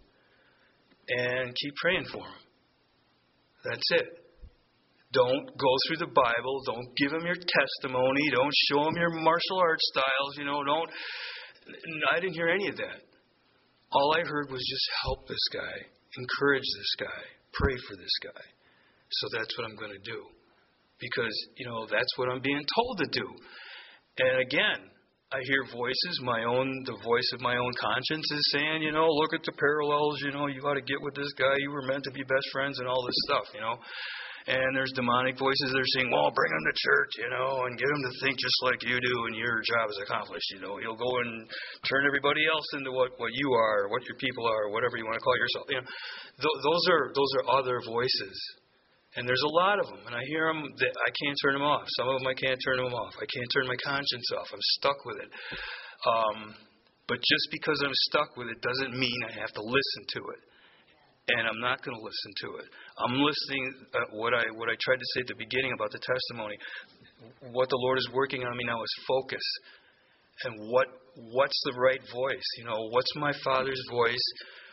and keep praying for him. That's it. Don't go through the Bible. Don't give him your testimony. Don't show him your martial arts styles. You know, don't. I didn't hear any of that. All I heard was just help this guy, encourage this guy, pray for this guy. So that's what I'm going to do. Because, you know, that's what I'm being told to do. And again, I hear voices, my own, the voice of my own conscience is saying, you know, look at the parallels, you know, you ought to get with this guy, you were meant to be best friends and all this stuff, you know. And there's demonic voices that are saying, well, bring him to church, you know, and get him to think just like you do and your job is accomplished, you know. You'll go and turn everybody else into what, what you are, what your people are, whatever you want to call yourself. You know, th- those are those are other voices. And there's a lot of them, and I hear them, I can't turn them off. Some of them I can't turn them off. I can't turn my conscience off. I'm stuck with it. Um, but just because I'm stuck with it doesn't mean I have to listen to it. And I'm not going to listen to it. I'm listening at what I what I tried to say at the beginning about the testimony. What the Lord is working on me now is focus. and what what's the right voice? You know, what's my Father's voice?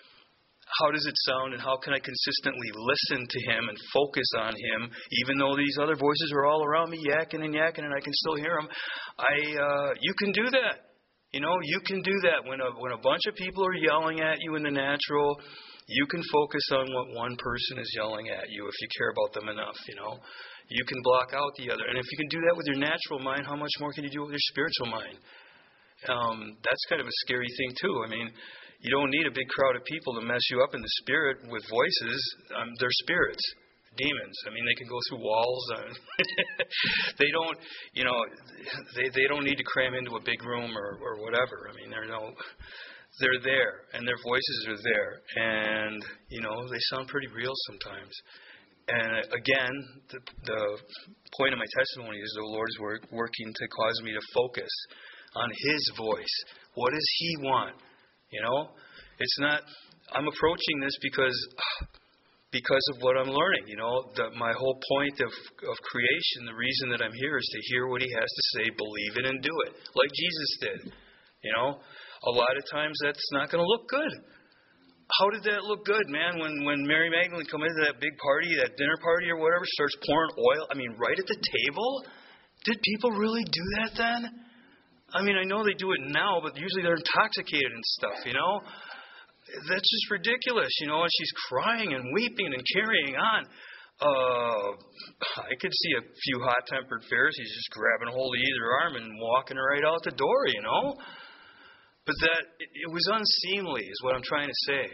How does it sound, and how can I consistently listen to Him and focus on Him, even though these other voices are all around me yakking and yakking, and I can still hear them? I, uh, you can do that. You know, you can do that when a when a bunch of people are yelling at you in the natural. You can focus on what one person is yelling at you if you care about them enough. You know, you can block out the other, and if you can do that with your natural mind, how much more can you do it with your spiritual mind? Um, that's kind of a scary thing too. I mean, you don't need a big crowd of people to mess you up in the spirit with voices. Um, they're spirits, demons. I mean, they can go through walls. Uh, they don't, you know, they they don't need to cram into a big room or, or whatever. I mean, they're no, they're there, and their voices are there, and you know, they sound pretty real sometimes. And again, the, the point of my testimony is the Lord is work, working to cause me to focus on His voice. What does He want? You know, it's not, I'm approaching this because because of what I'm learning. You know, the, my whole point of, of creation, the reason that I'm here is to hear what He has to say, believe it, and do it, like Jesus did. You know, a lot of times that's not going to look good. How did that look good, man, when, when Mary Magdalene come into that big party, that dinner party or whatever, starts pouring oil, I mean, right at the table? Did people really do that then? I mean, I know they do it now, but usually they're intoxicated and stuff, you know? That's just ridiculous, you know? And she's crying and weeping and carrying on. Uh, I could see a few hot-tempered Pharisees just grabbing a hold of either arm and walking her right out the door, you know? But that, it, it was unseemly is what I'm trying to say.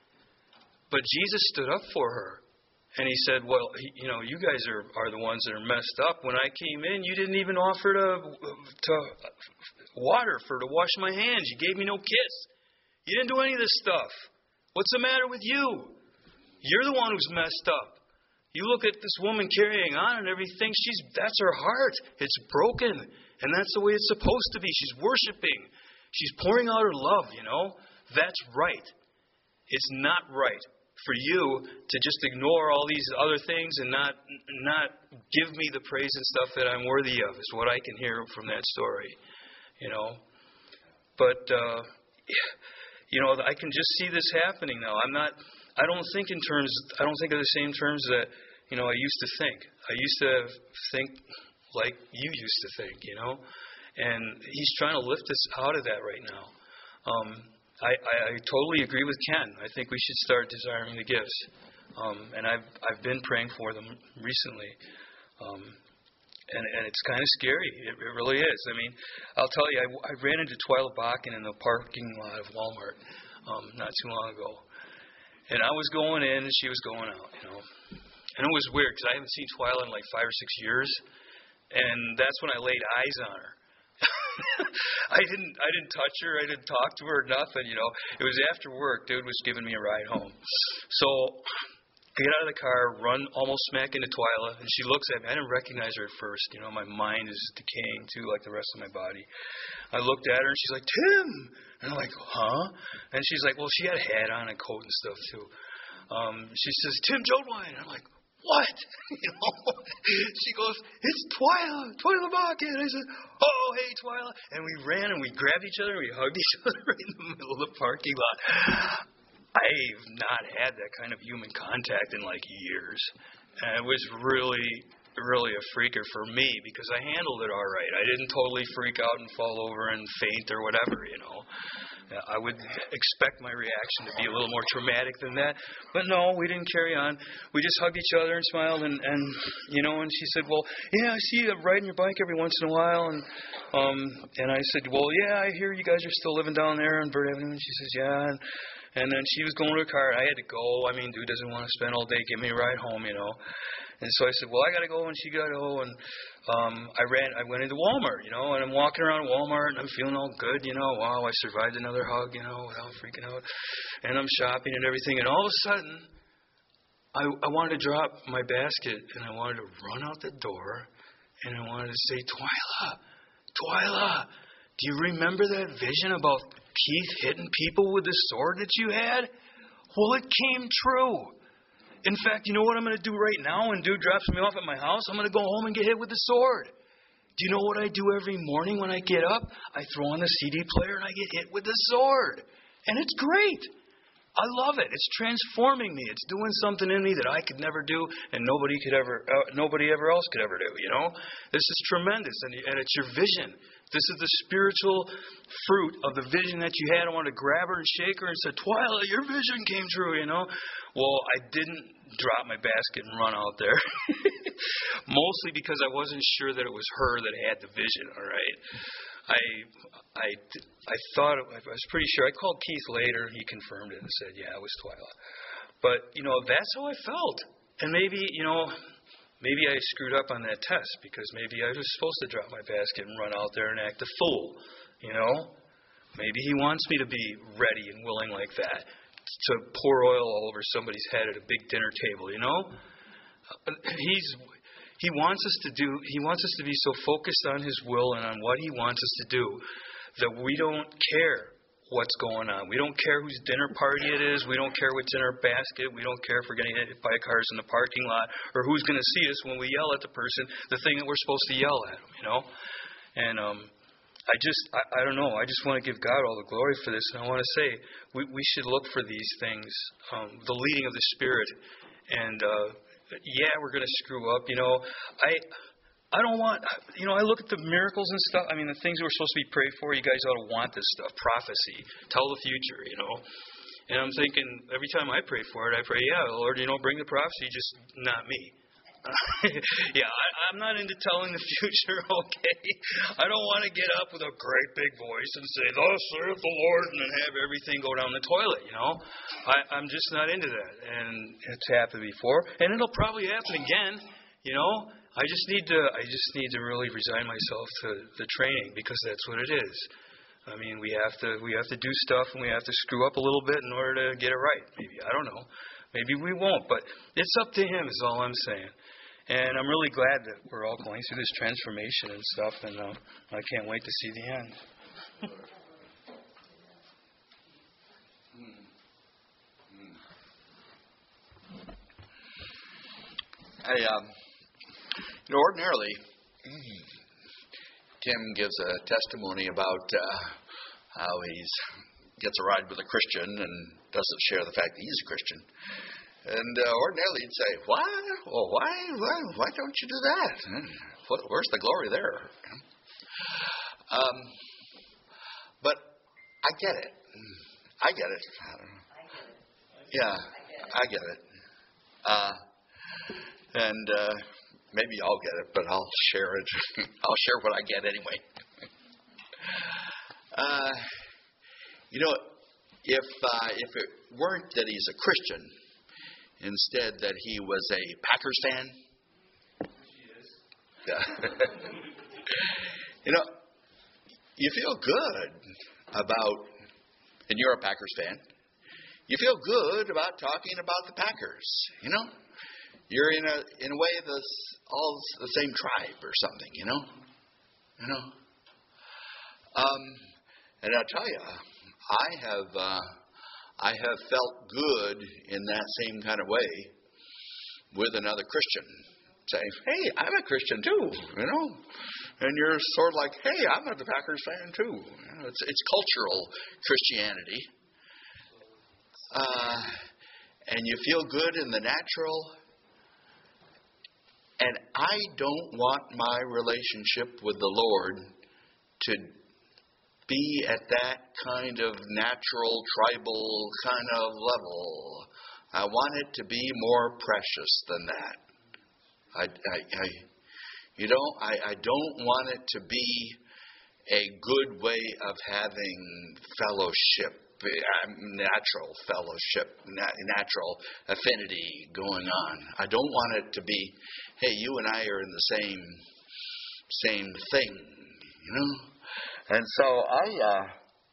But Jesus stood up for her. And He said, well, he, you know, you guys are, are the ones that are messed up. When I came in, you didn't even offer to, to water for to wash my hands. You gave me no kiss. You didn't do any of this stuff. What's the matter with you? You're the one who's messed up. You look at this woman carrying on and everything. She's that's her heart. It's broken. And that's the way it's supposed to be. She's worshiping. She's pouring out her love, you know. That's right. It's not right for you to just ignore all these other things and not not give me the praise and stuff that I'm worthy of, is what I can hear from that story, you know. But, uh, you know, I can just see this happening now. I'm not, I don't think in terms, I don't think of the same terms that, you know, I used to think. I used to think like you used to think, you know. And He's trying to lift us out of that right now. Um I, I, I totally agree with Ken. I think we should start desiring the gifts. Um, and I've I've been praying for them recently. Um, and, and it's kind of scary. It, it really is. I mean, I'll tell you, I, I ran into Twyla Bakken in the parking lot of Walmart um, not too long ago. And I was going in and she was going out, you know. And it was weird because I haven't seen Twyla in like five or six years. And that's when I laid eyes on her. I didn't I didn't touch her, I didn't talk to her, nothing, you know. It was after work, dude was giving me a ride home. So I get out of the car, run almost smack into Twyla, and she looks at me. I didn't recognize her at first, you know, my mind is decaying too, like the rest of my body. I looked at her and she's like, Tim! And I'm like, huh? And she's like, well, she had a hat on and coat and stuff too. Um, she says, Tim Jodwine. I'm like, what? You know? She goes, it's Twyla, Twyla Bakken. I said, oh, hey, Twyla. And we ran and we grabbed each other and we hugged each other right in the middle of the parking lot. I've not had that kind of human contact in like years. And it was really, really a freaker for me because I handled it all right. I didn't totally freak out and fall over and faint or whatever, you know. I would expect my reaction to be a little more traumatic than that. But no, we didn't carry on. We just hugged each other and smiled. And, and you know, and she said, well, yeah, I see you riding your bike every once in a while. And um, and I said, well, yeah, I hear you guys are still living down there on Bird Avenue. And she says, yeah. And, and then she was going to her car. I had to go. I mean, dude doesn't want to spend all day. Give me a ride home, you know. And so I said, well, I got to go, and she got to go. And um, I ran, I went into Walmart, you know, and I'm walking around Walmart, and I'm feeling all good, you know. Wow, I survived another hug, you know, without freaking out. And I'm shopping and everything. And all of a sudden, I, I wanted to drop my basket, and I wanted to run out the door, and I wanted to say, Twyla, Twyla, do you remember that vision about Keith hitting people with the sword that you had? Well, it came true. In fact, you know what I'm going to do right now when dude drops me off at my house? I'm going to go home and get hit with the sword. Do you know what I do every morning when I get up? I throw on the C D player and I get hit with the sword. And it's great. I love it. It's transforming me. It's doing something in me that I could never do, and nobody could ever, uh, nobody ever else could ever do. You know, this is tremendous, and, and it's your vision. This is the spiritual fruit of the vision that you had. I wanted to grab her and shake her and say, "Twyla, your vision came true." You know, well, I didn't drop my basket and run out there, mostly because I wasn't sure that it was her that had the vision. All right. I, I, I thought, it, I was pretty sure. I called Keith later, and he confirmed it and said, yeah, it was Twyla. But, you know, that's how I felt. And maybe, you know, maybe I screwed up on that test because maybe I was supposed to drop my basket and run out there and act a fool, you know. Maybe he wants me to be ready and willing like that, to pour oil all over somebody's head at a big dinner table, you know. He's... He wants us to do, he wants us to be so focused on his will and on what he wants us to do that we don't care what's going on. We don't care whose dinner party it is. We don't care what's in our basket. We don't care if we're getting hit by cars in the parking lot or who's going to see us when we yell at the person, the thing that we're supposed to yell at them, you know. And um, I just, I, I don't know. I just want to give God all the glory for this. And I want to say we, we should look for these things, um, the leading of the Spirit, and uh yeah, we're going to screw up. You know, I I don't want, you know, I look at the miracles and stuff. I mean, the things we're supposed to be prayed for, you guys ought to want this stuff. Prophecy, tell the future, you know. And I'm thinking, every time I pray for it, I pray, yeah, Lord, you know, bring the prophecy, just not me. yeah, I, I'm not into telling the future, okay? I don't want to get up with a great big voice and say, thus saith the Lord, and then have everything go down the toilet, you know? I, I'm just not into that. And it's happened before, and it'll probably happen again, you know? I just need to I just need to really resign myself to the training, because that's what it is. I mean, we have to we have to do stuff, and we have to screw up a little bit in order to get it right. Maybe, I don't know. Maybe we won't, but it's up to him is all I'm saying. And I'm really glad that we're all going through this transformation and stuff, and uh, I can't wait to see the end. I, um, you know, ordinarily, Tim gives a testimony about uh, how he's gets a ride with a Christian and doesn't share the fact that he's a Christian. And uh, ordinarily he'd say, why? Well, why, why? Why don't you do that? What, where's the glory there? Um, but I get it. I get it. Yeah, I get it. Uh, and uh, maybe I'll get it, but I'll share it. I'll share what I get anyway. uh, you know, if uh, if it weren't that he's a Christian, instead that he was a Packers fan. Yeah. You know, you feel good about, and you're a Packers fan, you feel good about talking about the Packers. You know, you're in a in a way the all the same tribe or something. You know, you know. Um, and I'll tell you, I have. Uh, I have felt good in that same kind of way with another Christian. Saying, hey, I'm a Christian too, you know. And you're sort of like, hey, I'm a Packers fan too. You know, it's, it's cultural Christianity. Uh, and you feel good in the natural. And I don't want my relationship with the Lord to be at that kind of natural, tribal kind of level. I want it to be more precious than that. I, I, I you know, I, I don't want it to be a good way of having fellowship, natural fellowship, natural affinity going on. I don't want it to be, hey, you and I are in the same same thing, you know. And so I, uh,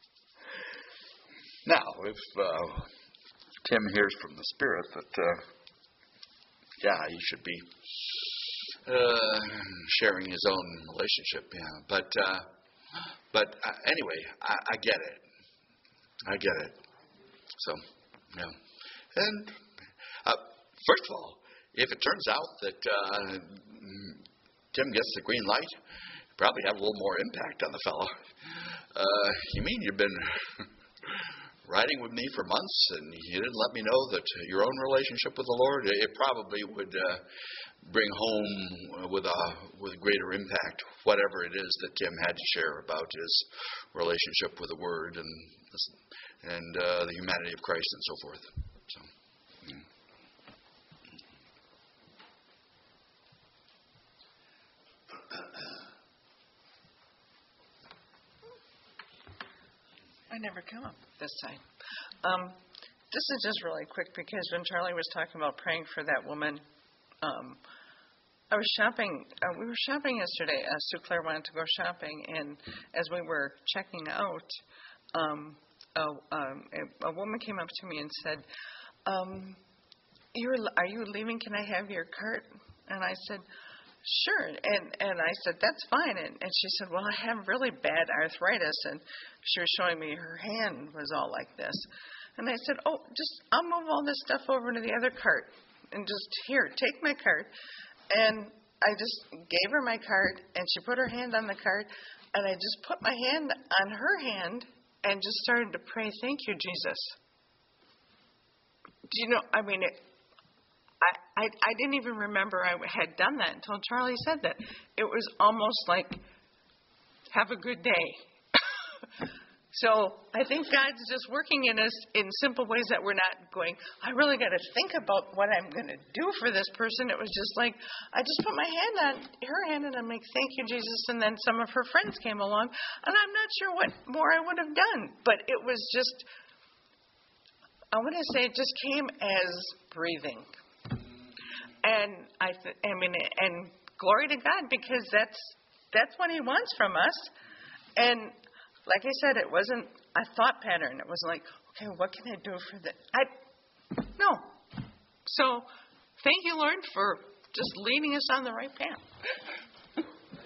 now, if uh, Tim hears from the Spirit that, uh, yeah, he should be uh, sharing his own relationship, yeah. But, uh, but uh, anyway, I, I get it. I get it. So, yeah. And uh, first of all, if it turns out that uh, Tim gets the green light, probably have a little more impact on the fellow. Uh, you mean you've been riding with me for months and you didn't let me know that your own relationship with the Lord? It probably would uh, bring home with a with greater impact whatever it is that Tim had to share about his relationship with the Word and and uh, the humanity of Christ and so forth. So. Yeah. I never come up this time. Um, this is just really quick because when Charlie was talking about praying for that woman, um, I was shopping. Uh, we were shopping yesterday. Uh, Sue Claire wanted to go shopping, and as we were checking out, um, a, um, a, a woman came up to me and said, um, You're, "Are you leaving? Can I have your cart?" And I said, "Sure." And and I said, "That's fine." And, and she said, "Well, I have really bad arthritis." And she was showing me her hand was all like this. And I said, "Oh, just I'll move all this stuff over to the other cart. And just, here, take my cart." And I just gave her my cart, and she put her hand on the cart. And I just put my hand on her hand and just started to pray, "Thank you, Jesus." Do you know, I mean, it, I, I I didn't even remember I had done that until Charlie said that. It was almost like, have a good day. So I think God's just working in us in simple ways that we're not going, I really got to think about what I'm going to do for this person. It was just like, I just put my hand on her hand and I'm like, "Thank you, Jesus." And then some of her friends came along, and I'm not sure what more I would have done. But it was just, I want to say it just came as breathing. And I, th- I mean, and glory to God, because that's that's what He wants from us. And like I said, it wasn't a thought pattern. It was like, okay, what can I do for this? I no. So, thank you, Lord, for just leading us on the right path.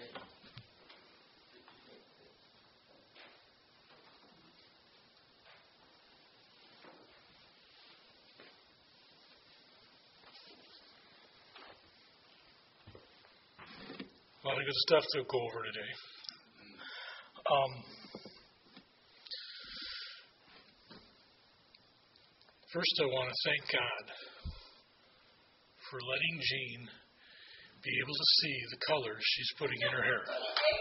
A lot of good stuff to go over today. Um, first, I want to thank God for letting Jean be able to see the colors she's putting in her hair.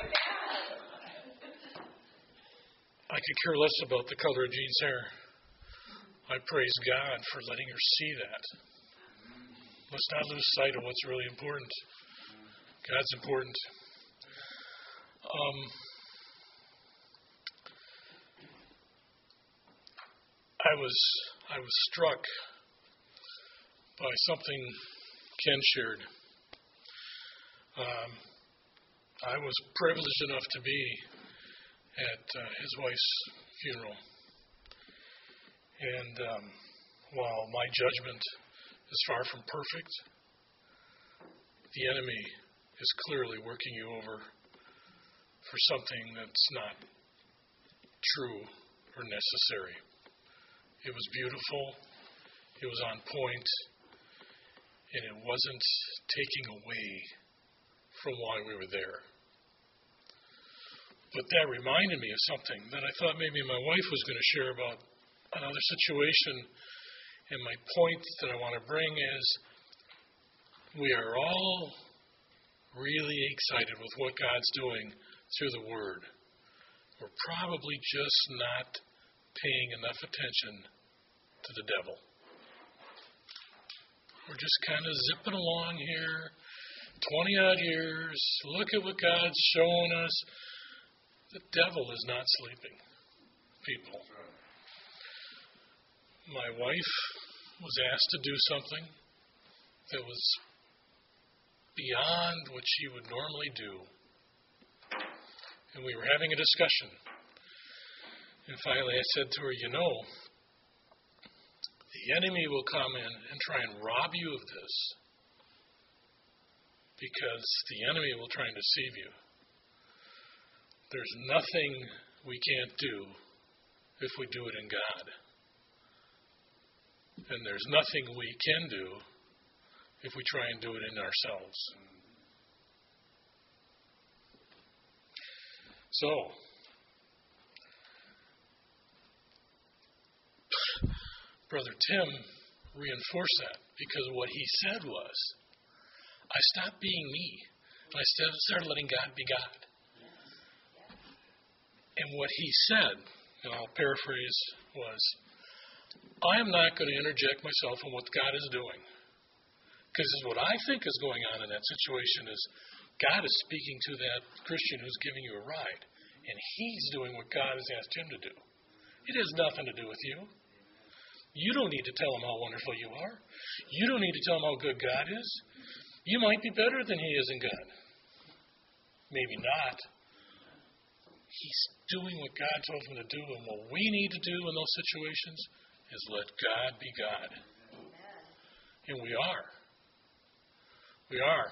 I could care less about the color of Jean's hair. I praise God for letting her see that. Let's not lose sight of what's really important. God's important. Um, I was I was struck by something Ken shared. Um, I was privileged enough to be at uh, his wife's funeral, and um, while my judgment is far from perfect, the enemy is clearly working you over for something that's not true or necessary. It was beautiful, it was on point, and it wasn't taking away from why we were there. But that reminded me of something that I thought maybe my wife was going to share about another situation. And my point that I want to bring is we are all really excited with what God's doing through the Word. We're probably just not paying enough attention to the devil. We're just kind of zipping along here, twenty-odd years. Look at what God's showing us. The devil is not sleeping, people. My wife was asked to do something that was beyond what she would normally do. And we were having a discussion. And finally I said to her, you know, the enemy will come in and try and rob you of this because the enemy will try and deceive you. There's nothing we can't do if we do it in God. And there's nothing we can do if we try and do it in ourselves. So, Brother Tim reinforced that because what he said was, I stopped being me and I started letting God be God. And what he said, and I'll paraphrase, was, I am not going to interject myself in what God is doing. Because what I think is going on in that situation is God is speaking to that Christian who's giving you a ride, and he's doing what God has asked him to do. It has nothing to do with you. You don't need to tell him how wonderful you are. You don't need to tell him how good God is. You might be better than he is in God. Maybe not. He's doing what God told him to do, and what we need to do in those situations is let God be God. And we are. We are.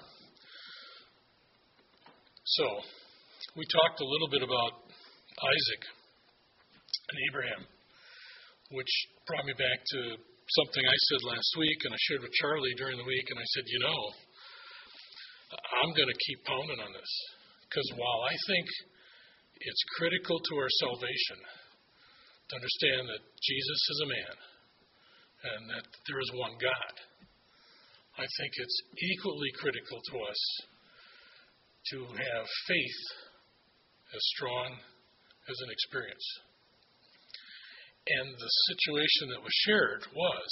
So, we talked a little bit about Isaac and Abraham, which brought me back to something I said last week, and I shared with Charlie during the week, and I said, you know, I'm going to keep pounding on this, because while I think it's critical to our salvation to understand that Jesus is a man and that there is one God, I think it's equally critical to us to have faith as strong as an experience. And the situation that was shared was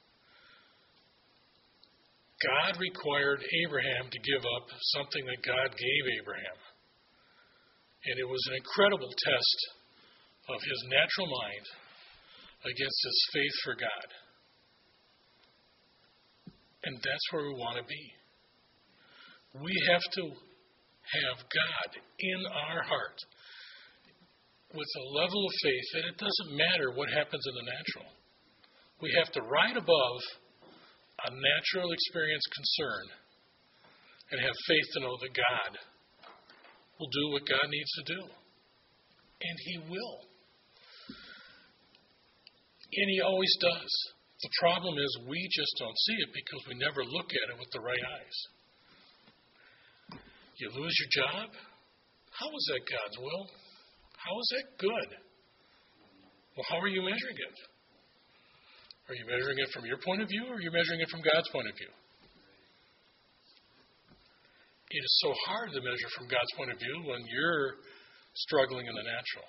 God required Abraham to give up something that God gave Abraham. And it was an incredible test of his natural mind against his faith for God. And that's where we want to be. We have to have God in our heart with a level of faith that it doesn't matter what happens in the natural. We have to rise above a natural experience concern and have faith to know that God will do what God needs to do. And he will. And he always does. The problem is we just don't see it because we never look at it with the right eyes. You lose your job? How is that God's will? How is that good? Well, how are you measuring it? Are you measuring it from your point of view, or are you measuring it from God's point of view? It is so hard to measure from God's point of view when you're struggling in the natural.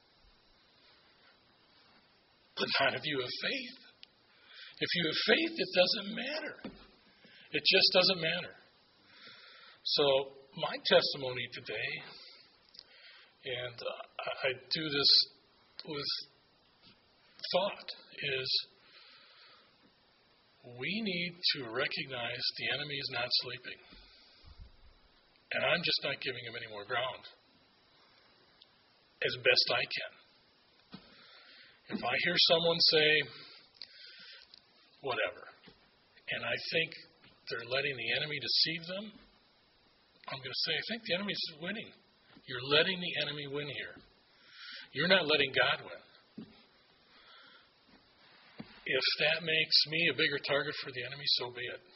But not if you have faith. If you have faith, it doesn't matter. It just doesn't matter. So, my testimony today, and uh, I do this with thought, is we need to recognize the enemy is not sleeping. And I'm just not giving him any more ground. As best I can. If I hear someone say, whatever, and I think they're letting the enemy deceive them, I'm going to say, I think the enemy's winning. You're letting the enemy win here. You're not letting God win. If that makes me a bigger target for the enemy, so be it.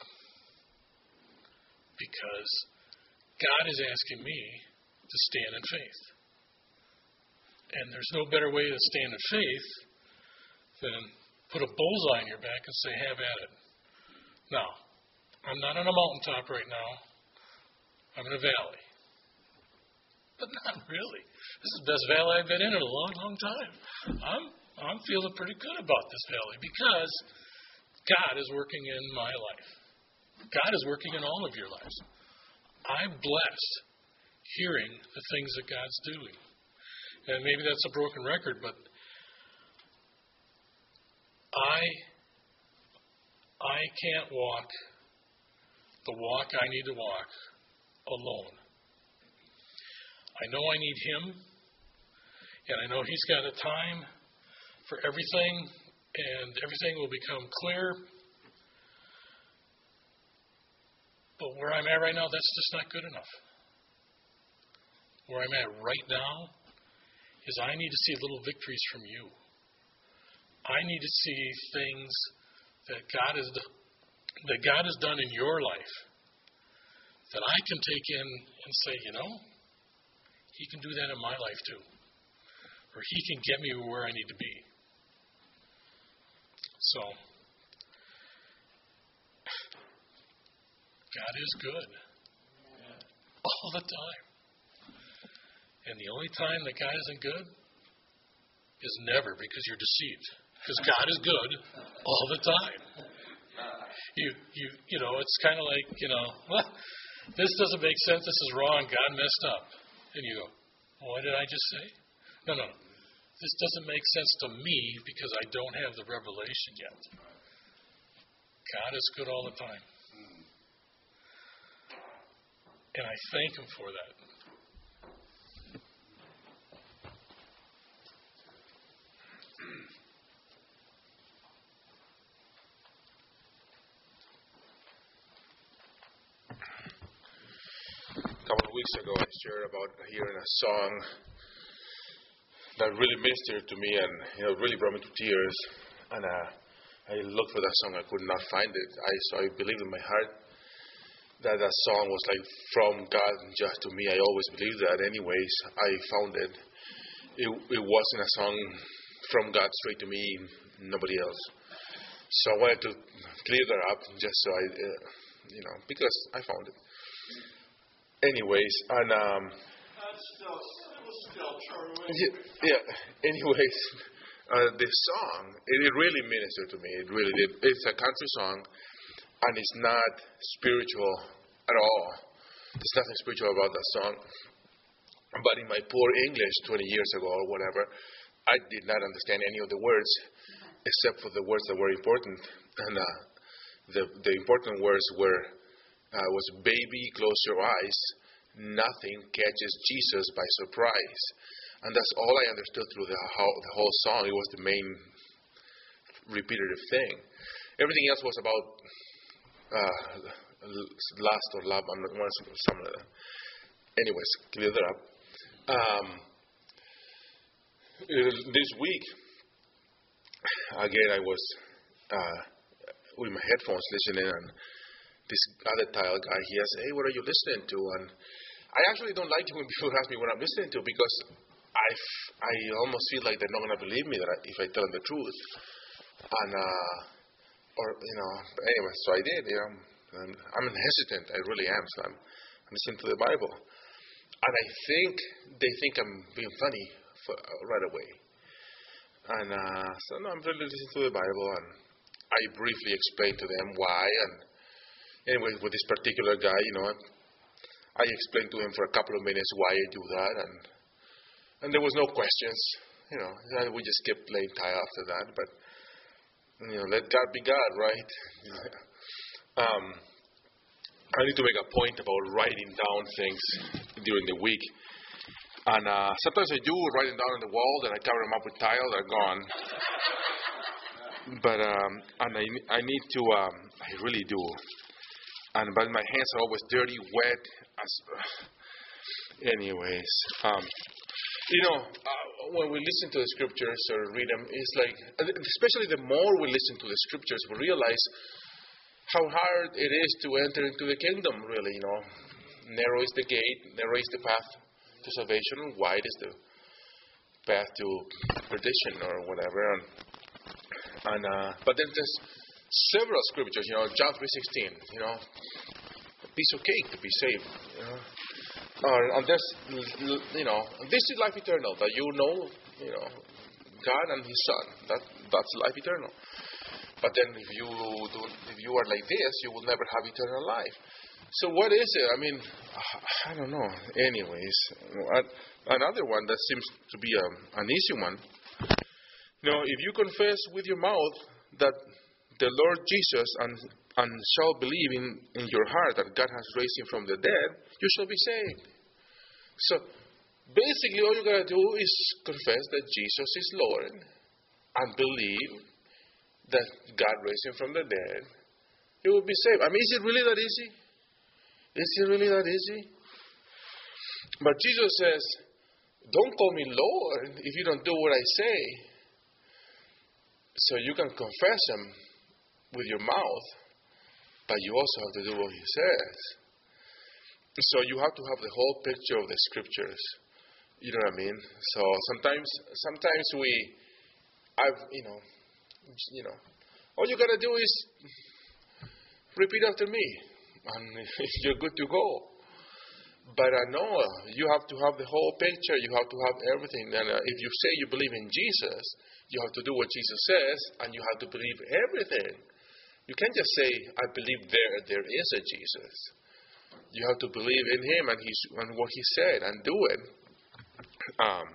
Because God is asking me to stand in faith. And there's no better way to stand in faith than put a bullseye on your back and say, have at it. Now, I'm not on a mountaintop right now. I'm in a valley. But not really. This is the best valley I've been in in a long, long time. I'm I'm feeling pretty good about this valley because God is working in my life. God is working in all of your lives. I'm blessed hearing the things that God's doing. And maybe that's a broken record, but I I can't walk the walk I need to walk alone. I know I need Him, and I know He's got a time for everything, and everything will become clear. But where I'm at right now, that's just not good enough. Where I'm at right now is I need to see little victories from you. I need to see things that God has that God has done in your life that I can take in and say, you know, He can do that in my life too. Or He can get me where I need to be. So, God is good. All the time. And the only time that God isn't good is never, because you're deceived. Because God is good all the time. You you you know, it's kind of like, you know, well, this doesn't make sense, this is wrong, God messed up. And you go, well, what did I just say? No, no, this doesn't make sense to me because I don't have the revelation yet. God is good all the time. And I thank Him for that. A couple of weeks ago, I shared about hearing a song that really ministered to me and, you know, really brought me to tears. And uh, I looked for that song, I could not find it. I so I believed in my heart that that song was like from God just to me. I always believed that. Anyways, I found it. It, it wasn't a song from God straight to me, nobody else. So I wanted to clear that up, just so I, uh, you know, because I found it. Anyways, and um, That's still, it was still true. yeah, yeah. Anyways, uh, the song it, it really ministered to me. It really did. It's a country song, and it's not spiritual at all. There's nothing spiritual about that song. But in my poor English twenty years ago or whatever, I did not understand any of the words except for the words that were important. And uh, the the important words were. Uh, was baby, close your eyes. Nothing catches Jesus by surprise. And that's all I understood through the, how, the whole song. It was the main repetitive thing. Everything else was about uh, lust or love, something like that. Anyways, clear that up. Um, this week, again, I was uh, with my headphones listening, and this other tile guy, he asked, hey, what are you listening to? And I actually don't like it when people ask me what I'm listening to, because I, I almost feel like they're not going to believe me that I, if I tell them the truth. And, uh, or, you know, anyway, so I did, you know. And I'm hesitant, I really am, so I'm, I'm listening to the Bible. And I think they think I'm being funny for, uh, right away. And uh, so, no, I'm really listening to the Bible, and I briefly explained to them why, and anyway, with this particular guy, you know, I explained to him for a couple of minutes why I do that, and and there was no questions, you know. And we just kept playing tile after that. But you know, let God be God, right? um, I need to make a point about writing down things during the week, and uh, sometimes I do write them down on the wall, then I cover them up with tile, they're gone. But um, and I I need to um, I really do. And but my hands are always dirty, wet. As, uh, anyways, um, you know, uh, when we listen to the scriptures or read them, it's like, especially the more we listen to the scriptures, we realize how hard it is to enter into the kingdom. Really, you know, narrow is the gate, narrow is the path to salvation, and wide is the path to perdition or whatever. And, and uh, but then there's several scriptures, you know, John three sixteen, you know, a piece of cake to be saved, you know. Uh, and there's, you know, this is life eternal, that you know, you know, God and His Son. That that's life eternal. But then if you do, if you are like this, you will never have eternal life. So what is it? I mean, I don't know. Anyways, another one that seems to be a, an easy one. You know, if you confess with your mouth that the Lord Jesus and and shall believe in, in your heart that God has raised Him from the dead, you shall be saved. So basically all you got to do is confess that Jesus is Lord and believe that God raised Him from the dead. You will be saved. I mean, is it really that easy? Is it really that easy? But Jesus says, don't call me Lord if you don't do what I say. So you can confess Him with your mouth, but you also have to do what He says. So you have to have the whole picture of the scriptures. You know what I mean? So sometimes, sometimes we, I've, you know, you know, all you gotta do is repeat after me, and you're good to go. But I know you have to have the whole picture. You have to have everything. And uh, if you say you believe in Jesus, you have to do what Jesus says, and you have to believe everything. You can't just say, I believe there there is a Jesus. You have to believe in him and his and what he said and do it. Um,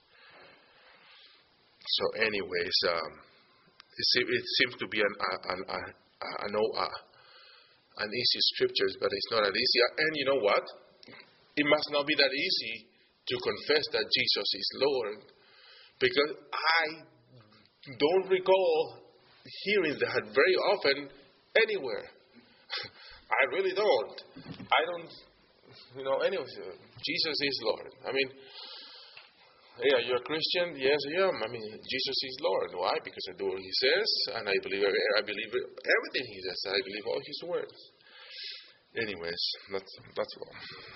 so anyways, um, it, se- it seems to be an, an, an, an, an, an easy scriptures, but it's not that easy. And you know what? It must not be that easy to confess that Jesus is Lord, because I don't recall hearing that very often anywhere. I really don't. I don't, you know, anyway, Jesus is Lord. I mean, yeah, you're a Christian? Yes, I am. I mean, Jesus is Lord. Why? Because I do what he says, and I believe I believe everything he says. I believe all his words. Anyways, that's, that's all.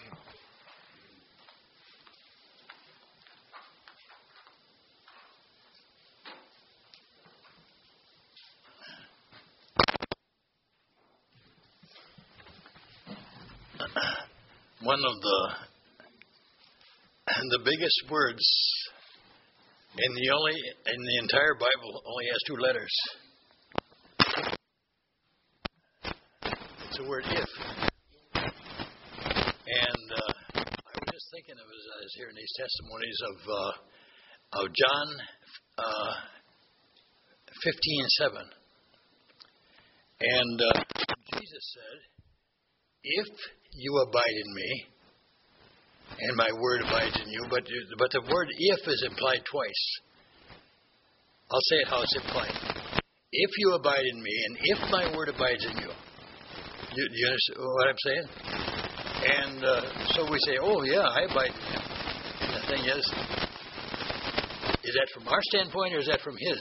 One of the the biggest words in the only in the entire Bible only has two letters. It's the word if. And uh, I was just thinking of as I was hearing these testimonies of uh, of John uh, fifteen seven, and uh, Jesus said, "If you abide in me, and my word abides in you," but but the word "if" is implied twice. I'll say it how it's implied. If you abide in me, and if my word abides in you. You, you understand what I'm saying? And uh, so we say, "Oh yeah, I abide in him." And the thing is, is that from our standpoint, or is that from his?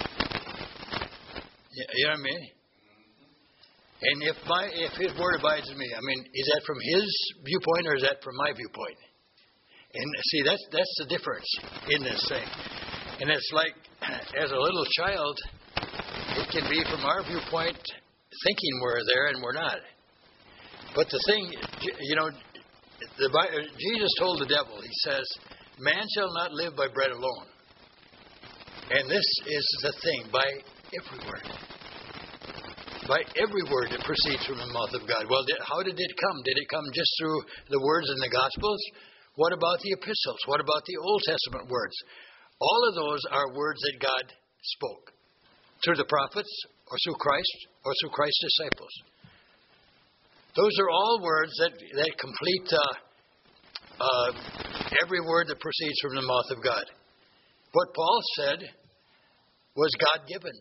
You, you know what I mean? And if my if his word abides in me, I mean, is that from his viewpoint or is that from my viewpoint? And see, that's that's the difference in this thing. And it's like, as a little child, it can be from our viewpoint, thinking we're there and we're not. But the thing, you know, the Jesus told the devil, he says, "Man shall not live by bread alone." And this is the thing, by every word. By every word that proceeds from the mouth of God. Well, did, how did it come? Did it come just through the words in the Gospels? What about the epistles? What about the Old Testament words? All of those are words that God spoke through the prophets, or through Christ, or through Christ's disciples. Those are all words that, that complete uh, uh, every word that proceeds from the mouth of God. What Paul said was God-given.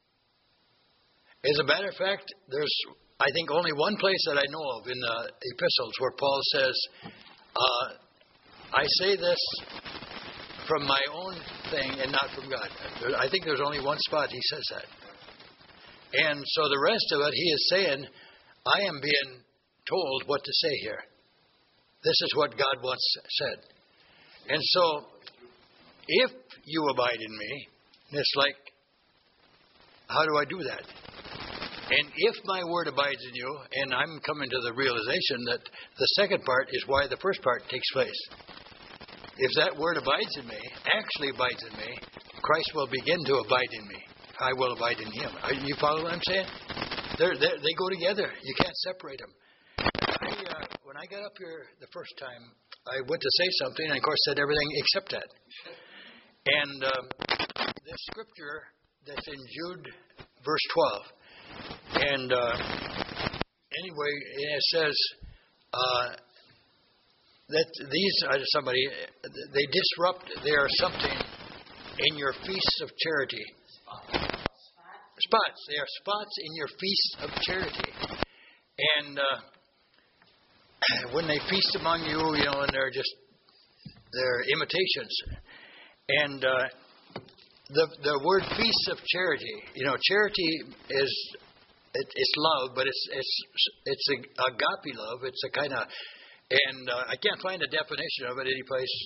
As a matter of fact, there's, I think, only one place that I know of in the epistles where Paul says, uh, I say this from my own thing and not from God. I think there's only one spot he says that. And so the rest of it, he is saying, I am being told what to say here. This is what God once said. And so, if you abide in me, it's like, how do I do that? And if my word abides in you, and I'm coming to the realization that the second part is why the first part takes place. If that word abides in me, actually abides in me, Christ will begin to abide in me. I will abide in him. Are you follow what I'm saying? They're, they're, they go together. You can't separate them. I, uh, when I got up here the first time, I went to say something, and of course said everything except that. And um, the scripture that's in Jude, verse twelve, and uh, anyway, it says uh, that these are somebody, they disrupt, they are something in your feasts of charity. Spots. They are spots in your feasts of charity. And uh, when they feast among you, you know, and they're just, they're imitations. And uh, the the word feasts of charity, you know, charity is, it, it's love, but it's it's it's a agape love. It's a kind of, and uh, I can't find a definition of it any place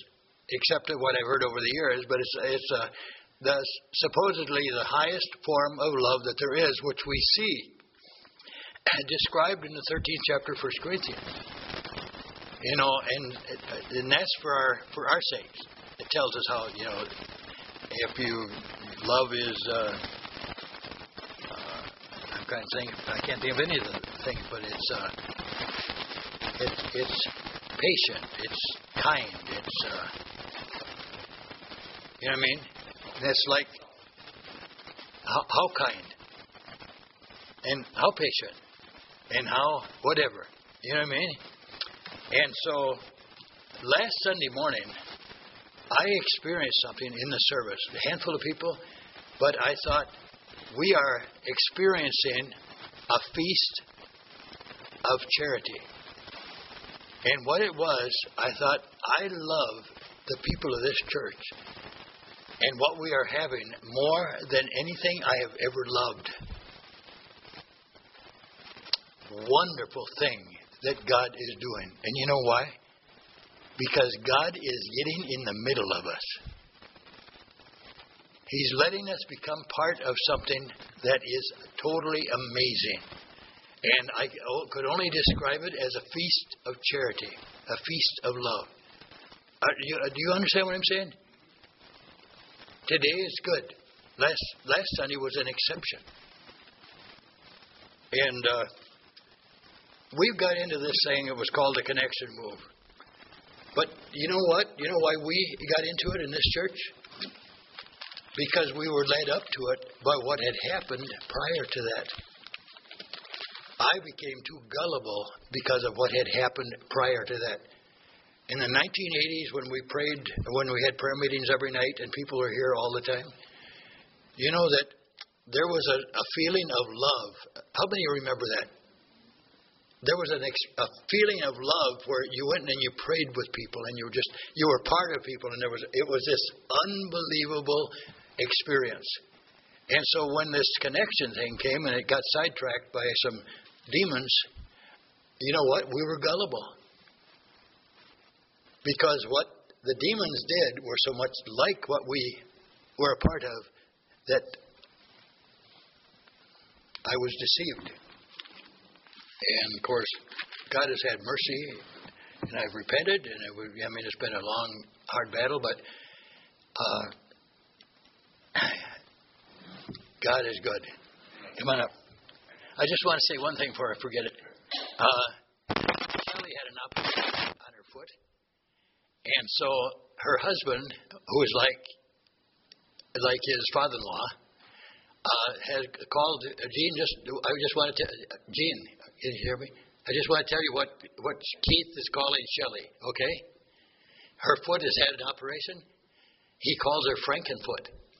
except what I've heard over the years, but it's it's uh, the supposedly the highest form of love that there is, which we see described in the thirteenth chapter of First Corinthians. You know, and and that's for our for our sakes. It tells us how, you know, if you love is. Uh, uh, I'm trying to think. I can't think of any of the things, but it's uh, it's it's patient. It's kind. It's uh, you know what I mean. That's like how, how kind and how patient and how whatever. You know what I mean? And so last Sunday morning, I experienced something in the service. A handful of people, but I thought we are experiencing a feast of charity. And what it was, I thought, I love the people of this church and what we are having more than anything I have ever loved. Wonderful thing that God is doing. And you know why? Because God is getting in the middle of us. He's letting us become part of something that is totally amazing. And I could only describe it as a feast of charity, a feast of love. Uh, do, you, uh, do you understand what I'm saying? Today is good. Last last Sunday was an exception. And uh, we've got into this thing, it was called the connection move. But you know what? You know why we got into it in this church? Because we were led up to it by what had happened prior to that. I became too gullible because of what had happened prior to that. In the nineteen eighties, when we prayed, when we had prayer meetings every night and people were here all the time, you know that there was a, a feeling of love. How many remember that? There was an ex, a feeling of love where you went and you prayed with people and you were just you were part of people, and there was it was this unbelievable experience. And so when this connection thing came and it got sidetracked by some demons, you know what? We were gullible. Because what the demons did were so much like what we were a part of that I was deceived. And of course, God has had mercy, and I've repented, and it would, I mean, it's been a long, hard battle, but uh, God is good. Come on up. I just want to say one thing before I forget it. Uh, Kelly had an operation on her foot, and so her husband, who is like like his father-in-law, uh, has called uh, Gene. Just I just want to tell Gene. Can you hear me? I just want to tell you what what Keith is calling Shelley. Okay, her foot has had an operation. He calls her Frankenfoot.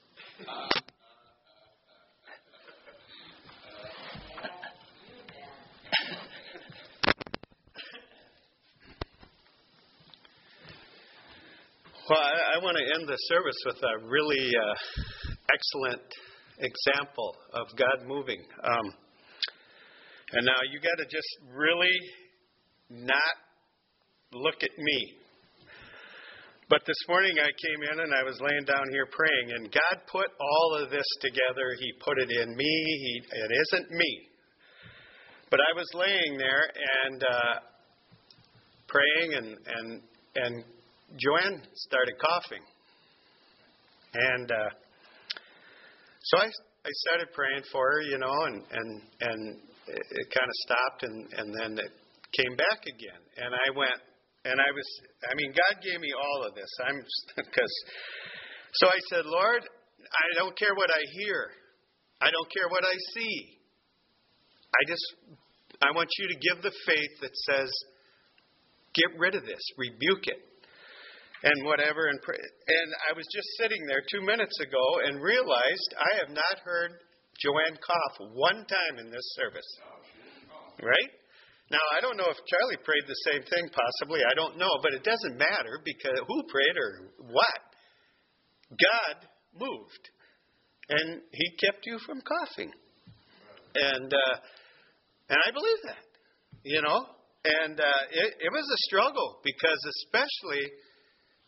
Well, I, I want to end the service with a really uh, excellent example of God moving. Um, and now you got to just really not look at me. But this morning I came in and I was laying down here praying, and God put all of this together. He put it in me. He, it isn't me. But I was laying there and uh, praying, and and and Joanne started coughing, and uh, so I I started praying for her, you know, and and and it, it kind of stopped, and and then it came back again, and I went. And I was, I mean, God gave me all of this. I'm, because, so I said, Lord, I don't care what I hear. I don't care what I see. I just, I want you to give the faith that says, get rid of this, rebuke it, and whatever. And pray. And I was just sitting there two minutes ago and realized I have not heard Joanne cough one time in this service. Right? Now, I don't know if Charlie prayed the same thing, possibly. I don't know, but it doesn't matter because who prayed or what. God moved, and He kept you from coughing. And uh, and I believe that, you know. And uh, it, it was a struggle because especially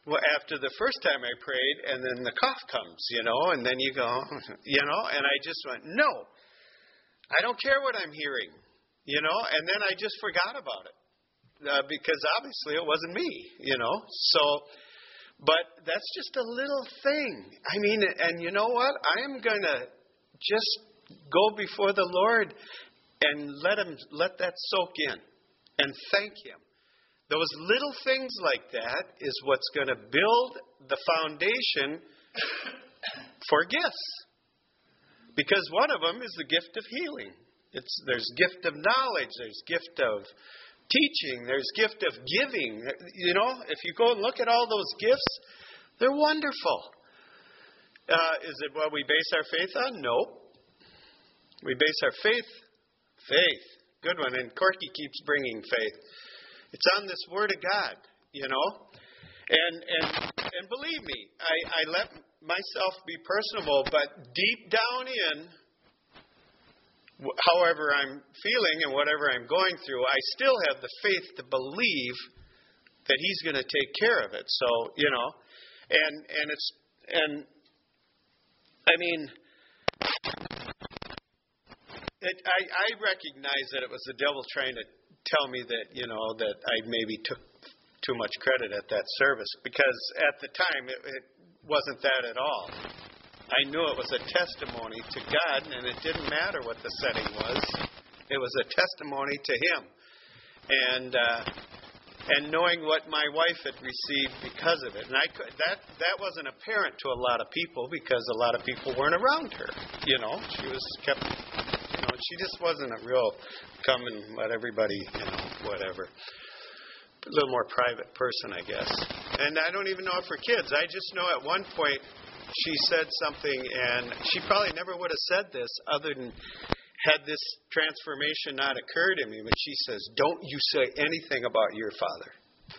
well, after the first time I prayed, and then the cough comes, you know, and then you go, you know, and I just went, no, I don't care what I'm hearing, you know, and then I just forgot about it uh, because obviously it wasn't me, you know, so, but that's just a little thing. I mean, and you know what? I am going to just go before the Lord and let him, let that soak in and thank him. Those little things like that is what's going to build the foundation for gifts. Because one of them is the gift of healing. It's, there's gift of knowledge. There's gift of teaching. There's gift of giving. You know, if you go and look at all those gifts, they're wonderful. Uh, is it what we base our faith on? Nope. We base our faith, faith. Good one. And Corky keeps bringing faith. It's on this Word of God, you know. And and and believe me, I, I let myself be personable, but deep down in, however I'm feeling and whatever I'm going through, I still have the faith to believe that He's going to take care of it. So, you know, and and it's and I mean, it, I I recognize that it was the devil trying to tell me that, you know, that I maybe took too much credit at that service, because at the time it, it wasn't that at all. I knew it was a testimony to God, and it didn't matter what the setting was. It was a testimony to Him. And uh, and knowing what my wife had received because of it. And I could, that that wasn't apparent to a lot of people, because a lot of people weren't around her. You know, she was kept, you know, she just wasn't a real come and let everybody, you know, whatever. A little more private person, I guess. And I don't even know if her kids. I just know at one point she said something, and she probably never would have said this other than had this transformation not occurred in me, but she says, don't you say anything about your father.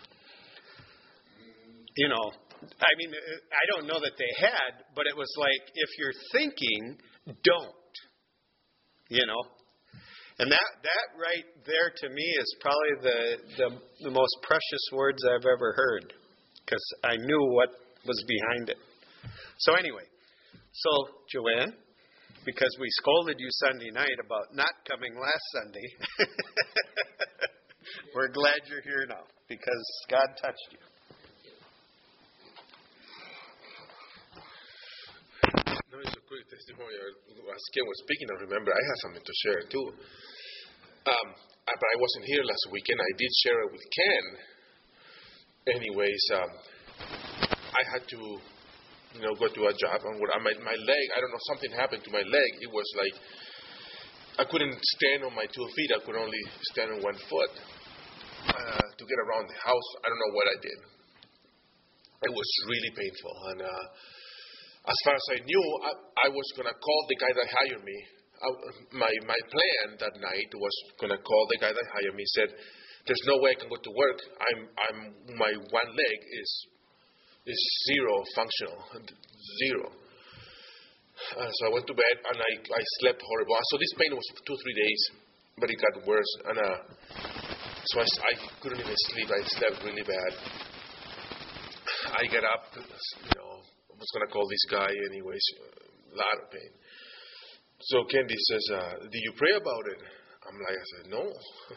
You know, I mean, I don't know that they had, but it was like, if you're thinking, don't. You know? And that, that right there to me is probably the, the, the most precious words I've ever heard, because I knew what was behind it. So anyway, so Joanne, because we scolded you Sunday night about not coming last Sunday, we're glad you're here now, because God touched you. No, it's a quick testimony. As Ken was speaking, I remember I had something to share too. Um, but I wasn't here last weekend. I did share it with Ken. Anyways, um, I had to, you know, go to a job, and my my leg, I don't know, something happened to my leg. It was like I couldn't stand on my two feet. I could only stand on one foot uh, to get around the house. I don't know what I did. It was really painful, and uh, as far as I knew, I, I was gonna call the guy that hired me. I, my my plan that night was gonna call the guy that hired me. Said, "There's no way I can go to work. I'm I'm my one leg is." is zero functional, zero. Uh, so I went to bed, and I, I slept horrible. So this pain was for two, three days, but it got worse. And uh, so I, I couldn't even sleep. I slept really bad. I got up, you know, I was going to call this guy anyways, a lot of pain. So Candy says, uh, did you pray about it? I'm like, I said, no.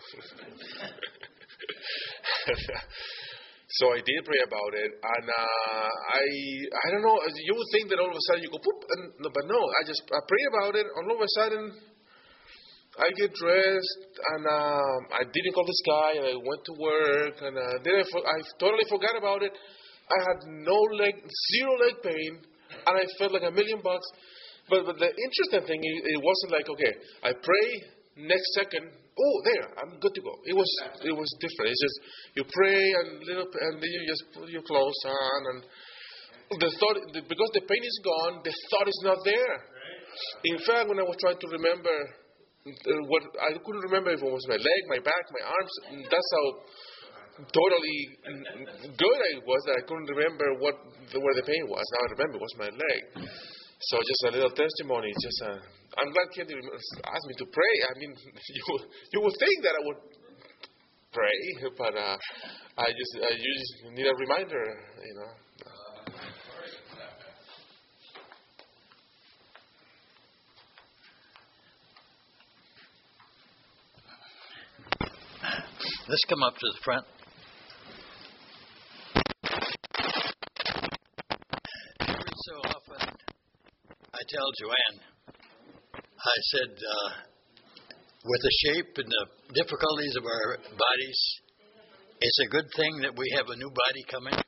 So I did pray about it, and uh, I I don't know. You would think that all of a sudden you go poop, and, no, but no. I just I pray about it, and all of a sudden I get dressed, and um, I didn't call this guy, and I went to work, and uh, then I, I totally forgot about it. I had no leg, zero leg pain, and I felt like a million bucks. But but the interesting thing, it, it wasn't like, okay, I pray, next second, oh, there, I'm good to go. It was it was different. It's just you pray and little, and then you just put your clothes on, and the thought, the, because the pain is gone, the thought is not there. In fact, when I was trying to remember what, I couldn't remember if it was my leg, my back, my arms. That's how totally good I was that I couldn't remember what the, where the pain was. Now I remember it was my leg. So just a little testimony. Just a, I'm glad Candy asked me to pray. I mean, you you would think that I would pray, but uh, I just I just need a reminder, you know. Let's come up to the front. Every so often, I tell Joanne, I said, uh, with the shape and the difficulties of our bodies, it's a good thing that we have a new body coming.